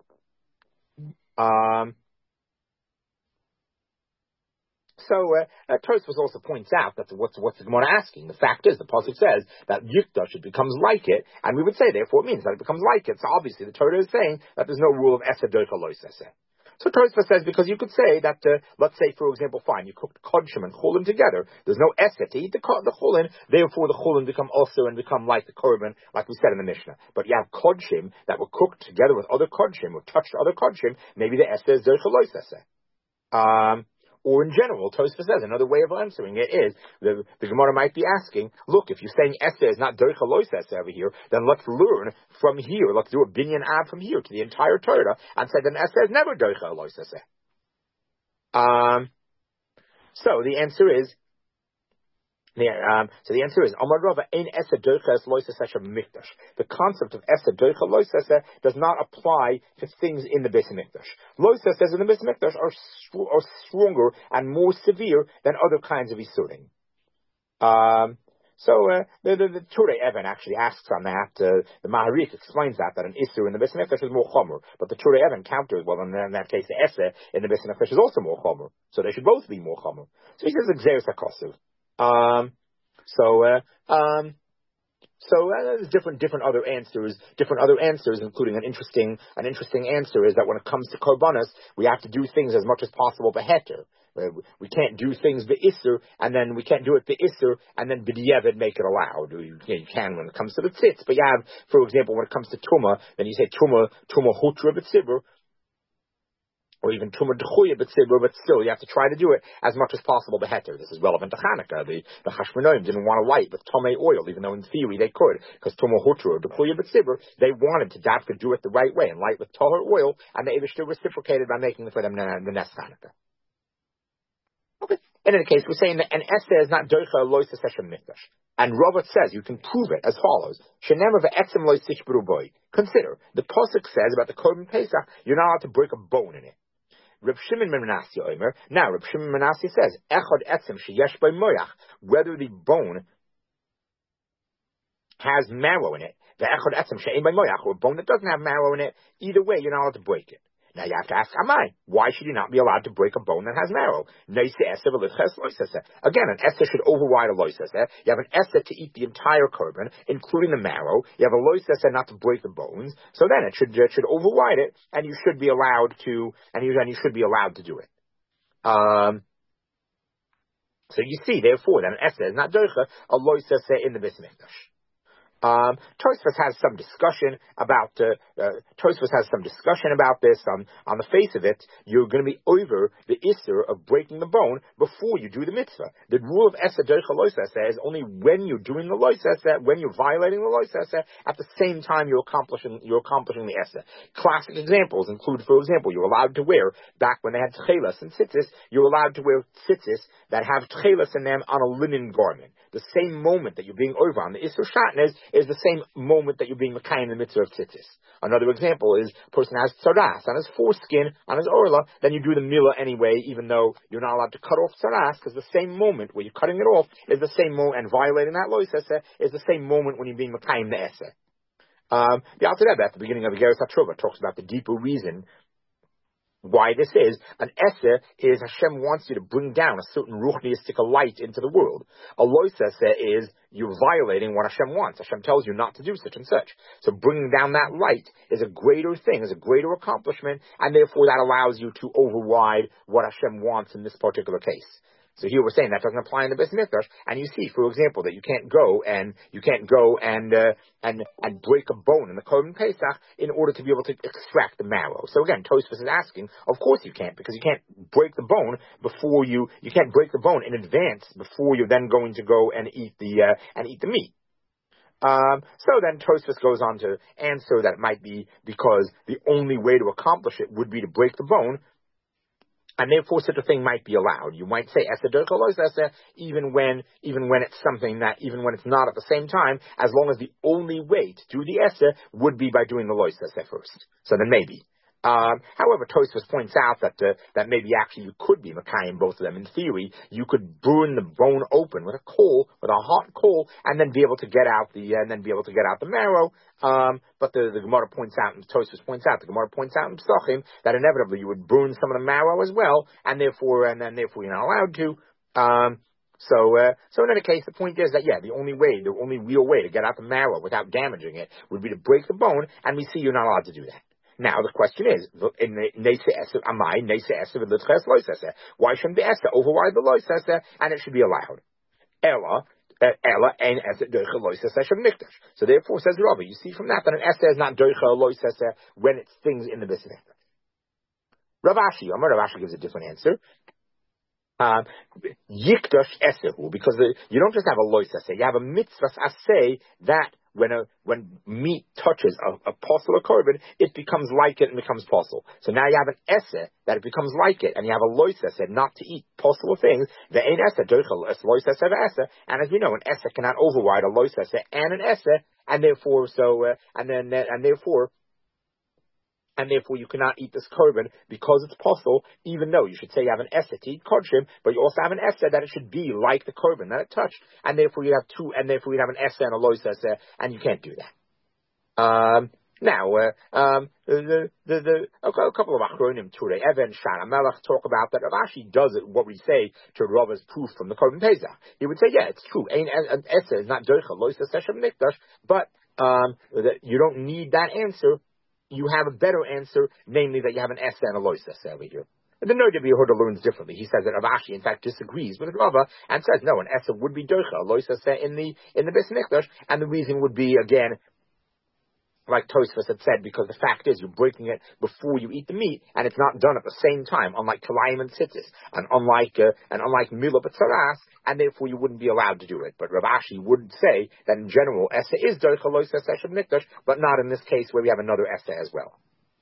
Tosfos also points out that what's the Gemara asking? The fact is, the pasuk says that yikdash, it becomes like it, and we would say therefore it means that it becomes like it. So obviously the Torah is saying that there's no rule of esse doicha lois esse. So Tosfos says, because you could say that, let's say for example, fine, you cooked kodshim and chulin together. There's no esse to eat the chulin, therefore the chulin become also and become like the korban, like we said in the Mishnah. But you have kodshim that were cooked together with other kodshim or touched other kodshim. Maybe the esse is doicha lois esse. Or in general, Tosfos says, another way of answering it is, the Gemara might be asking, look, if you're saying esse is not doicha lois esse over here, then let's learn from here, let's do a binyan ad from here to the entire Torah, and say then esse is never doicha lois esse. So the answer is, Amar Rava, ein esse doicha es lois esse mikdash. The concept of esse doicha lois esse does not apply to things in the Beis Hamikdash. Lois esse in the Beis Hamikdash are stronger and more severe than other kinds of isurim. The Turei Even actually asks on that. The Maharik explains that an isur in the Beis Hamikdash is more chomer, but the Turei Even counters, well, in that case, the esse in the Beis Hamikdash is also more chomer, so they should both be more chomer. So he says exeris hakosiv. There's different other answers, including an interesting answer is that when it comes to korbanos, we have to do things as much as possible beheter. We can't do things be'isr, and then we can't do it be'isr, and then b'diavad make it allowed. You can when it comes to the tzitz, but you have, for example, when it comes to tuma, then you say tuma hutra b'tzibur, or even Tumah D'chuya B'tzibur, but still you have to try to do it as much as possible beheter. This is relevant to Hanukkah. The Hashmonaim didn't want to light with Tomei oil, even though in theory they could, because Tumah Hutra or D'chuya B'tzibur, they wanted to dafka do it the right way and light with Tahor oil, and the Eibishter reciprocated by making for them the Nes Hanukkah. Okay. In any case, we're saying that an Esther is not Doicha Loisa Seshem Mikdash. And Robert says you can prove it as follows. Consider, the Pasuk says about the Korban Pesach, you're not allowed to break a bone in it. Reb Shimon ben Menashe Omer. Now, Reb Shimon ben Menashe says, Echad etzem sheyesh by moyach, whether the bone has marrow in it, the echad etzem she'ein by moyach, or a bone that doesn't have marrow in it, either way, you're not allowed to break it. Now you have to ask Amai, why should you not be allowed to break a bone that has marrow? Again, an Esther should override a loisese. You have an Esther to eat the entire korban, including the marrow. You have a loisese not to break the bones. So then it should override it, and you should be allowed to, and you should be allowed to do it. So you see, therefore, that an Esther is not doicha a loisese in the Beis Mikdash. Tosfos has some discussion about this. On the face of it, you're going to be over the isser of breaking the bone before you do the mitzvah. The rule of Esa Doicha Loisasa is only when you're doing the Loisasa, when you're violating the Loisasa, at the same time you're accomplishing the Esa. Classic examples include, for example, you're allowed to wear, back when they had tchelas and tzitzis, you're allowed to wear tzitzis that have tchelas in them on a linen garment. The same moment that you're being over on the Isser Shatnez is the same moment that you're being Mekayim in the mitzvah of tzitzis. Another example is a person has tzaras on his foreskin, on his orla, then you do the milah anyway, even though you're not allowed to cut off tzaras, because the same moment where you're cutting it off is the same moment, and violating that lois eseh is the same moment when you're being Mekayim the eseh. The Alter Rebbe at the beginning of the Geras HaTrova talks about the deeper reason why this is. An Eseh is Hashem wants you to bring down a certain ruchniistic light into the world. A Lois Eseh is you're violating what Hashem wants. Hashem tells you not to do such and such. So bringing down that light is a greater thing, is a greater accomplishment, and therefore that allows you to override what Hashem wants in this particular case. So here we're saying that doesn't apply in the Beis Mikdash, and you see, for example, that you can't go and break a bone in the Korban Pesach in order to be able to extract the marrow. So again, Tosfos is asking, of course you can't, because you can't break the bone you can't break the bone in advance before you're then going to go and eat the meat. So then Tosfos goes on to answer that it might be because the only way to accomplish it would be to break the bone, and therefore such a thing might be allowed. You might say Esa Doicha Lois Esa, even when it's something that, even when it's not at the same time, as long as the only way to do the Esa would be by doing the Lois Esa first. So then maybe. However, Tosfos points out that maybe actually you could be Mekayim both of them. In theory, you could burn the bone open with a hot coal, and then be able to get out the marrow. But the Gemara points out, and Tosfos points out, in Pesachim, that inevitably you would burn some of the marrow as well, and therefore you're not allowed to. So in any case, the point is that, the only real way to get out the marrow without damaging it would be to break the bone, and we see you're not allowed to do that. Now the question is, why shouldn't the Esa override the Lois Esa, and it should be allowed? So therefore, says the Rabbi, you see from that an Esa is not Doicha Lois Esa when it's things in the Beis Mikdash. Rav Ashi gives a different answer. Yikdash Esehu, because you don't just have a Lois Esa, you have a mitzvah aseh that when meat touches a posel or korban, it becomes like it and becomes posel. So now you have an Esa that it becomes like it, and you have a Lois Esa not to eat posel things. The ain't Esa Doicha Lois Esa Esa, and as we know, an Esa cannot override a Lois Esa and an Esa, and therefore you cannot eat this korban because it's possible, even though you should say you have an Esa to eat kodshim, but you also have an Esa that it should be like the korban that it touched, and therefore you have two, and therefore you have an Esa and a Lois Esa, and you can't do that. A couple of Achronim, Turei Even, Shana Melech, talk about that. Rav Ashi does it, what we say to Rava's proof from the Korban Pesach. He would say, it's true, an Esa is not Doicha Lois Esa Shem Mikdash, but that you don't need that answer. You have a better answer, namely that you have an Esa and a Lois Esa over here. The Noda B'Yehuda learns differently. He says that Rav Ashi, in fact, disagrees with Rava and says, no, an Esa would be Doicha, a Lois Esa in the Beis Mikdash, and the reason would be, again, like Tosfos had said, because the fact is you're breaking it before you eat the meat, and it's not done at the same time, unlike Kalayim and Tzitzis, and unlike Milah B'Tzaras, and therefore you wouldn't be allowed to do it. But Rav Ashi would say that in general, Esa is Derech Lo Yiseh Eseh Mikdash, but not in this case where we have another Esa as well.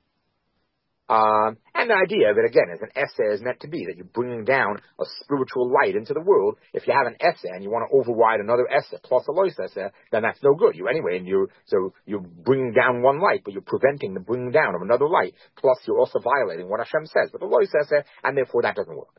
And the idea of it, again, is an essay is meant to be that you're bringing down a spiritual light into the world. If you have an essay and you want to override another essay plus a lois essay, then that's no good. You're bringing down one light, but you're preventing the bringing down of another light. Plus, you're also violating what Hashem says with the lois essay, and therefore that doesn't work.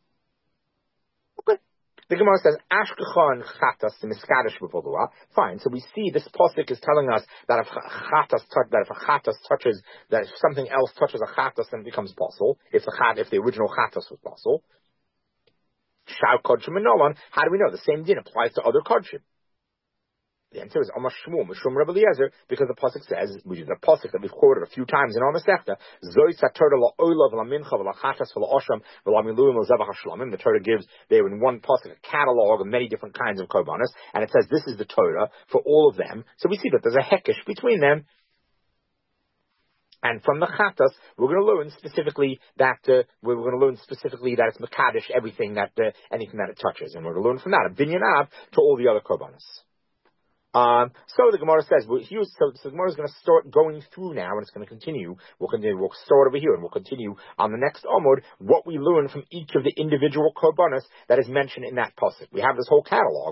Okay. The Gemara says, Ashkechon chatas to miskadish b'vodua. Fine. So we see this pasuk is telling us that if a chatas touches, that if something else touches a chatas, then it becomes possible. If the original chatas was possible. Shao kodshim and nolan. How do we know? The same din applies to other kodshim. The answer is Amar Shmuel, Mishum Rabbi Eliezer, because the pasuk says, which is the pasuk that we've quoted a few times in our Masechta, Zoi Satorah la'ola v'lamincha v'lachachas v'la'osham v'lamiluim v'lzevach hashlamim. The Torah gives there in one pasuk a catalog of many different kinds of korbanos, and it says this is the Torah for all of them. So we see that there's a hekesh between them. And from the chatas, we're going to learn specifically that it's mekadesh everything anything that it touches, and we're going to learn from that a binyanav to all the other korbanos. So the Gemara says, so the Gemara is going to start going through now, and it's going to continue. We'll start over here, and we'll continue on the next Amud, what we learn from each of the individual korbanos that is mentioned in that pasuk. We have this whole catalog.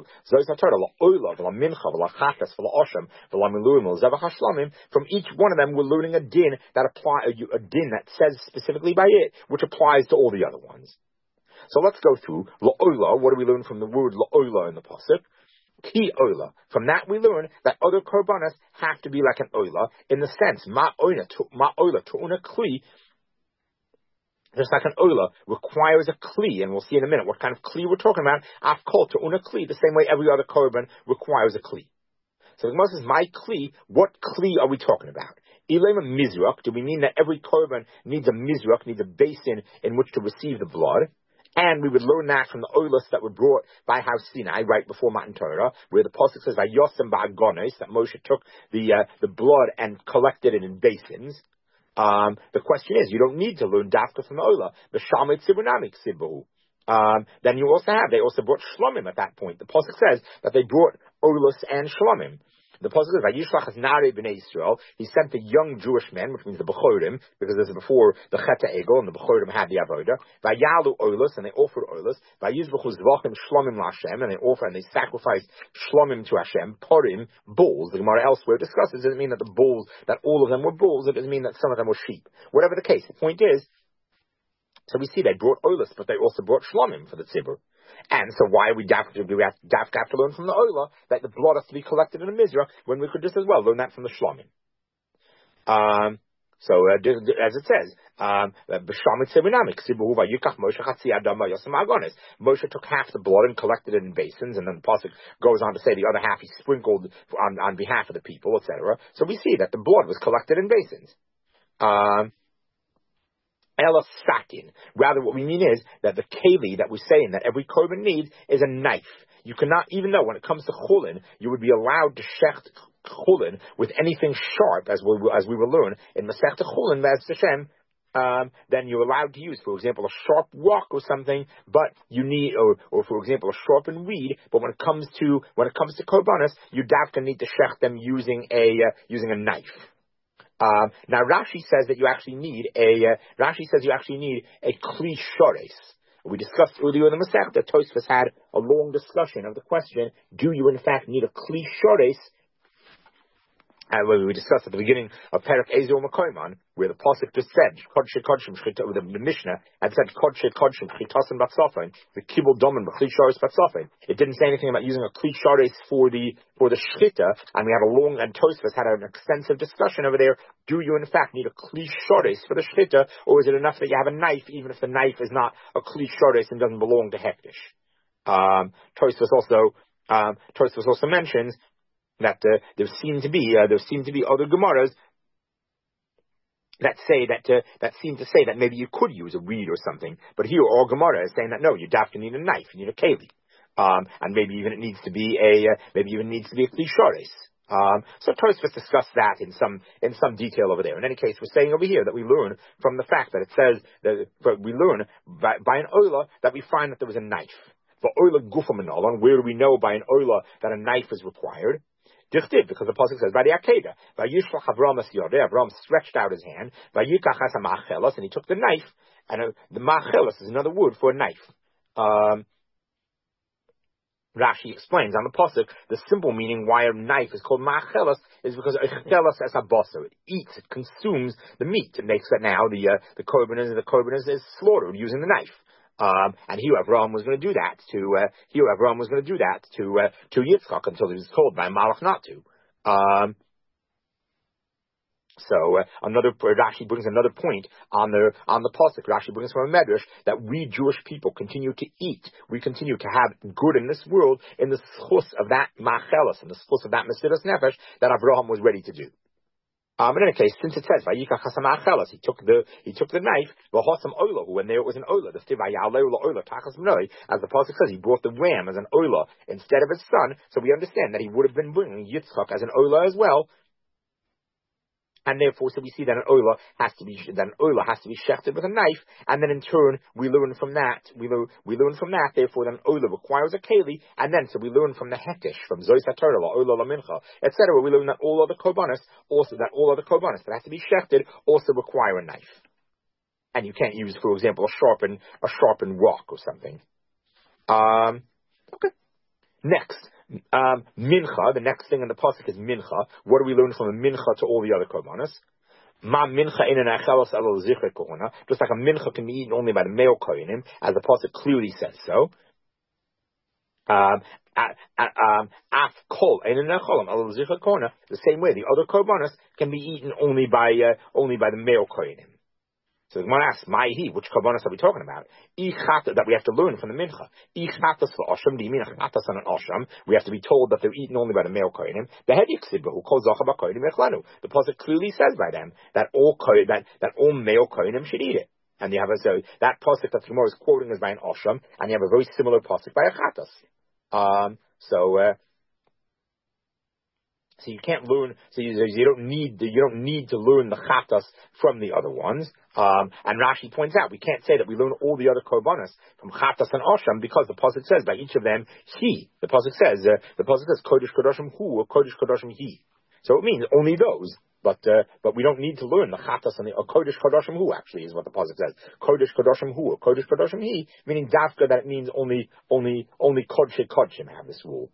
From each one of them, we're learning a din that says specifically by it, which applies to all the other ones. So let's go through la'ola. What do we learn from the word la'ola in the pasuk? Ki oila. From that we learn that other korbanos have to be like an oila in the sense ma oila tu'una kli. Just like an oila requires a kli, and we'll see in a minute what kind of kli we're talking about. Afkol tu'una kli, the same way every other korban requires a kli. So the Gemara says, my kli, what kli are we talking about? Ilema mizrach, do we mean that every korban needs a mizrach, needs a basin in which to receive the blood? And we would learn that from the oilus that were brought by Har Sinai right before Matan Torah, where the pasuk says Vayosem ba'agonos, that Moshe took the blood and collected it in basins. The question is, you don't need to learn dafka from the oila. The shamit sibunamik sibu. Then they also brought shlomim at that point. The pasuk says that they brought oilus and shlomim. The pasuk says, "Vayishlach Nari b'nei Yisrael." He sent the young Jewish men, which means the Bechorim, because this is before the Chet Egel, and the Bechorim had the avoda. Vayalu oilus, and they offered oilus. Vayizbuchu zvachim shlomim l'Hashem, and they sacrificed shlomim to Hashem. Porim, bulls. The Gemara elsewhere discusses. It doesn't mean that the bulls, that all of them were bulls. It doesn't mean that some of them were sheep. Whatever the case, the point is. So we see they brought oilus, but they also brought shlomim for the tzibur. And so why we have to learn from the oila that the blood has to be collected in a mizrach when we could just as well learn that from the shlomim? As it says, Moshe took half the blood and collected it in basins, and then the pasuk goes on to say the other half he sprinkled on behalf of the people, etc. So we see that the blood was collected in basins. Elasakin. Rather, what we mean is that the keli that we're saying that every korban needs is a knife. You cannot, even though when it comes to chulin, you would be allowed to shecht chulin with anything sharp, as we will learn in Masechta Chulin, Be'ez Hashem. Then you're allowed to use, for example, a sharp rock or something, but you need, or for example, a sharpened reed. But when it comes to korbanos, you dafka need to shecht them using a knife. Now Rashi says that you actually need a kli shores. We discussed earlier in the Masech that Tosfos had a long discussion of the question: do you in fact need a kli shores? We discussed at the beginning of Perek Ezer Makoiman, where the pasuk just said Kodshe Kodshim the Mishnah had said Kodshe Kodshim Chitasim Batzafin, the Kibul Domin B'Kli Sharis Batzafin. It didn't say anything about using a Kli Sharis for the Shchita, and we have and Tosfos had an extensive discussion over there. Do you in fact need a Kli Sharis for the Shchita, or is it enough that you have a knife, even if the knife is not a Kli Sharis and doesn't belong to Hektish? Tosfos also mentions that there seem to be other Gemaras that seem to say that maybe you could use a reed or something, but here our Gemara is saying that no, you definitely need a knife, you need a keli, and maybe even it needs to be a kli sharis. So Tosfos discussed that in some detail over there. In any case, we're saying over here that we learn from the fact that it says that we learn by an oila that we find that there was a knife. For oila gufam and ola, where do we know by an oila that a knife is required? Dichtiv, because the pasuk says by the akeda, Vayishlach Avram as Yodeh, Avram stretched out his hand, Vayikach as a machelos, and he took the knife, and the machelos is another word for a knife. Rashi explains on the pasuk the simple meaning why a knife is called machelos is because echelos as a basar, it eats, it consumes the meat. It makes that now the korban is slaughtered using the knife. And here Avram was going to do that to Yitzchak until he was told by Malach not to. So Rashi brings another point on the pasuk. Rashi brings from a medrash that we Jewish people continue to eat. We continue to have good in this world in the schus of that machelos, in the schus of that mesiras nefesh that Avraham was ready to do. In any case, since it says Vayikach hasam machelos, he took the knife, v'hosam olahu, and there it was an olah. The olah tachas mnoi, as the pasuk says, he brought the ram as an olah instead of his son. So we understand that he would have been bringing Yitzchak as an olah as well. And therefore, so we see that an oila has to be shechted with a knife, and then in turn we learn from that. Therefore, that an oila requires a keli, and then so we learn from the hekesh, from zois haTorah, oila la mincha, etc. We learn that all other korbanos that have to be shechted also require a knife, and you can't use, for example, a sharpened rock or something. Okay. Next. Mincha, the next thing in the pasuk is mincha. What do we learn from a mincha to all the other korbanos? Ma mincha in an achelos alol zichur kohuna. Just like a mincha can be eaten only by the male kohanim, as the pasuk clearly says so. Af kol in an achelos alol zichur kohuna. The same way, the other korbanos can be eaten only by the male kohanim. So the Gemara asks, Ma'hi, which korbanos are we talking about? That we have to learn from the mincha. Ichatas for Osham, do you mean chatas on an Osham? We have to be told that they're eaten only by the male kohenim. The Hedik Sibba, who calls Zacha B'Kohenim Echlanu. The pasuk clearly says by them that all male kohenim should eat it. And you have that pasuk that the Gemara is quoting is by an Osham, and you have a very similar pasuk by a chatas. So you can't learn. So you don't need to learn the chatas from the other ones. And Rashi points out we can't say that we learn all the other korbanos from chatas and osham because the pasuk says by each of them he. The pasuk says kodesh kadoshim hu or kodesh kadoshim he. So it means only those. But we don't need to learn the chatas and the kodesh kadoshim hu. Actually, is what the pasuk says. Kodesh kadoshim hu or kodesh kadoshim he, meaning dafka that it means only kodesh kodshim have this rule.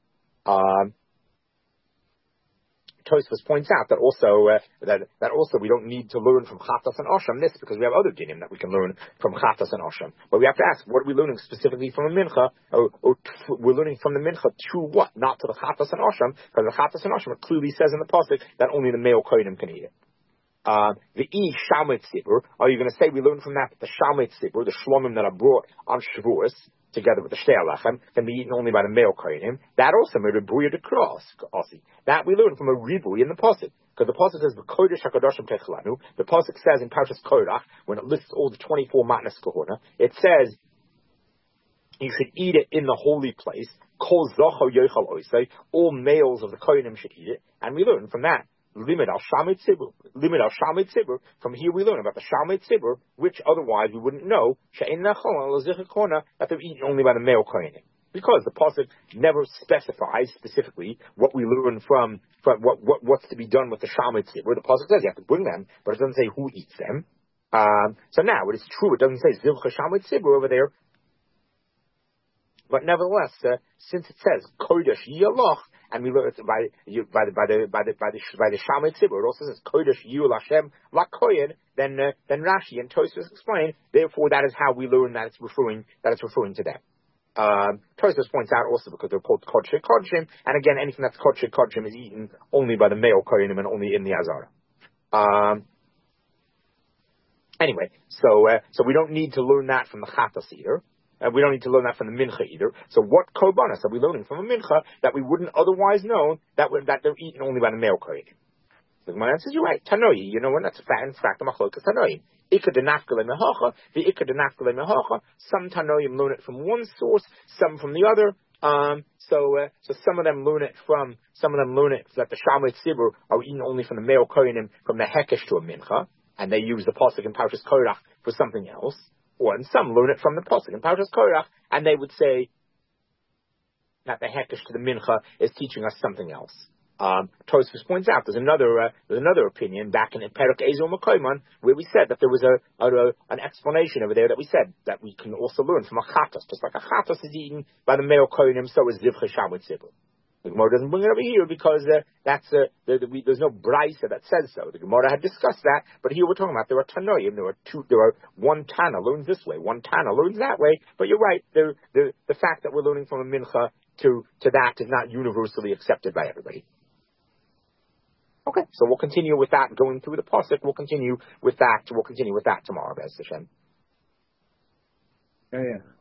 Tosfos points out that also we don't need to learn from chatas and osham this because we have other dinim that we can learn from chatas and osham. But we have to ask, what are we learning specifically from a mincha? Or we're learning from the mincha to what? Not to the chatas and osham, because the chatas and osham clearly says in the pasuk that only the male kohenim can eat it. The shalmei tzibur. Are you going to say we learn from that the shalmei tzibur, the shlomim that are brought on Shavuos, together with the shtei lechem, can be eaten only by the male kohenim? That also made a bruya de cross. That we learn from a ribui in the pasuk, because the pasuk says the kodesh hakadoshim techlanu. The pasuk says in Parshas Korach, when it lists all the 24 matnas kahuna, it says you should eat it in the holy place. Kol zocho yochal oisei. All males of the kohenim should eat it, and we learn from that. Limit al shalmei tzibur. From here we learn about the shalmei tzibur, which otherwise we wouldn't know. She'ein nachol al zichur kona, that they're eaten only by the male kohenim, because the pasuk never specifies specifically what we learn from what's to be done with the shalmei tzibur. The pasuk says you have to bring them, but it doesn't say who eats them. So now it is true; it doesn't say zilcha shalmei tzibur over there. But nevertheless, since it says kodesh yaloch, and we learn it by the shalmei tzibur, it also says kodesh yul Hashem lakoyin. Then Rashi and Tosfos explain. Therefore, that is how we learn that it's referring to them. Tosfos points out also because they're called kodesh kodshim, and again, anything that's kodesh kodshim is eaten only by the male kohenim and only in the azara. Anyway, so we don't need to learn that from the chatas either. We don't need to learn that from the mincha either. So what korbanos are we learning from a mincha that we wouldn't otherwise know that they're eaten only by the male kohenim? The Gemara says, you're right. Tanoi, you know when that's a fact. In fact, the machlokas tanoi. Ikar denafkele mehacha, the ikar denafkele mehacha. Some tanoim learn it from one source, some from the other. So some of them learn it that the Shamlet Tzibur are eaten only from the male kohenim from the hekesh to a mincha, and they use the pasuk in Parshas Korach for something else. Or and some learn it from the pasuk in Parshas Korach, and they would say that the hekesh to the mincha is teaching us something else. Tosfos points out there's another opinion back in Perek Ezer Makoman where we said that there was an explanation over there that we said that we can also learn from a chatas, just like a chatas is eaten by the male kohenim, so is zivcha shamut tzibur. The Gemara doesn't bring it over here because there's no brisa that says so. The Gemara had discussed that, but here we're talking about there are tanoim, there are one Tana learns this way, one Tana learns that way. But you're right, the fact that we're learning from a mincha to that is not universally accepted by everybody. Okay, so we'll continue with that, going through the pasuk. We'll continue with that tomorrow, Bez Hashem. Yeah.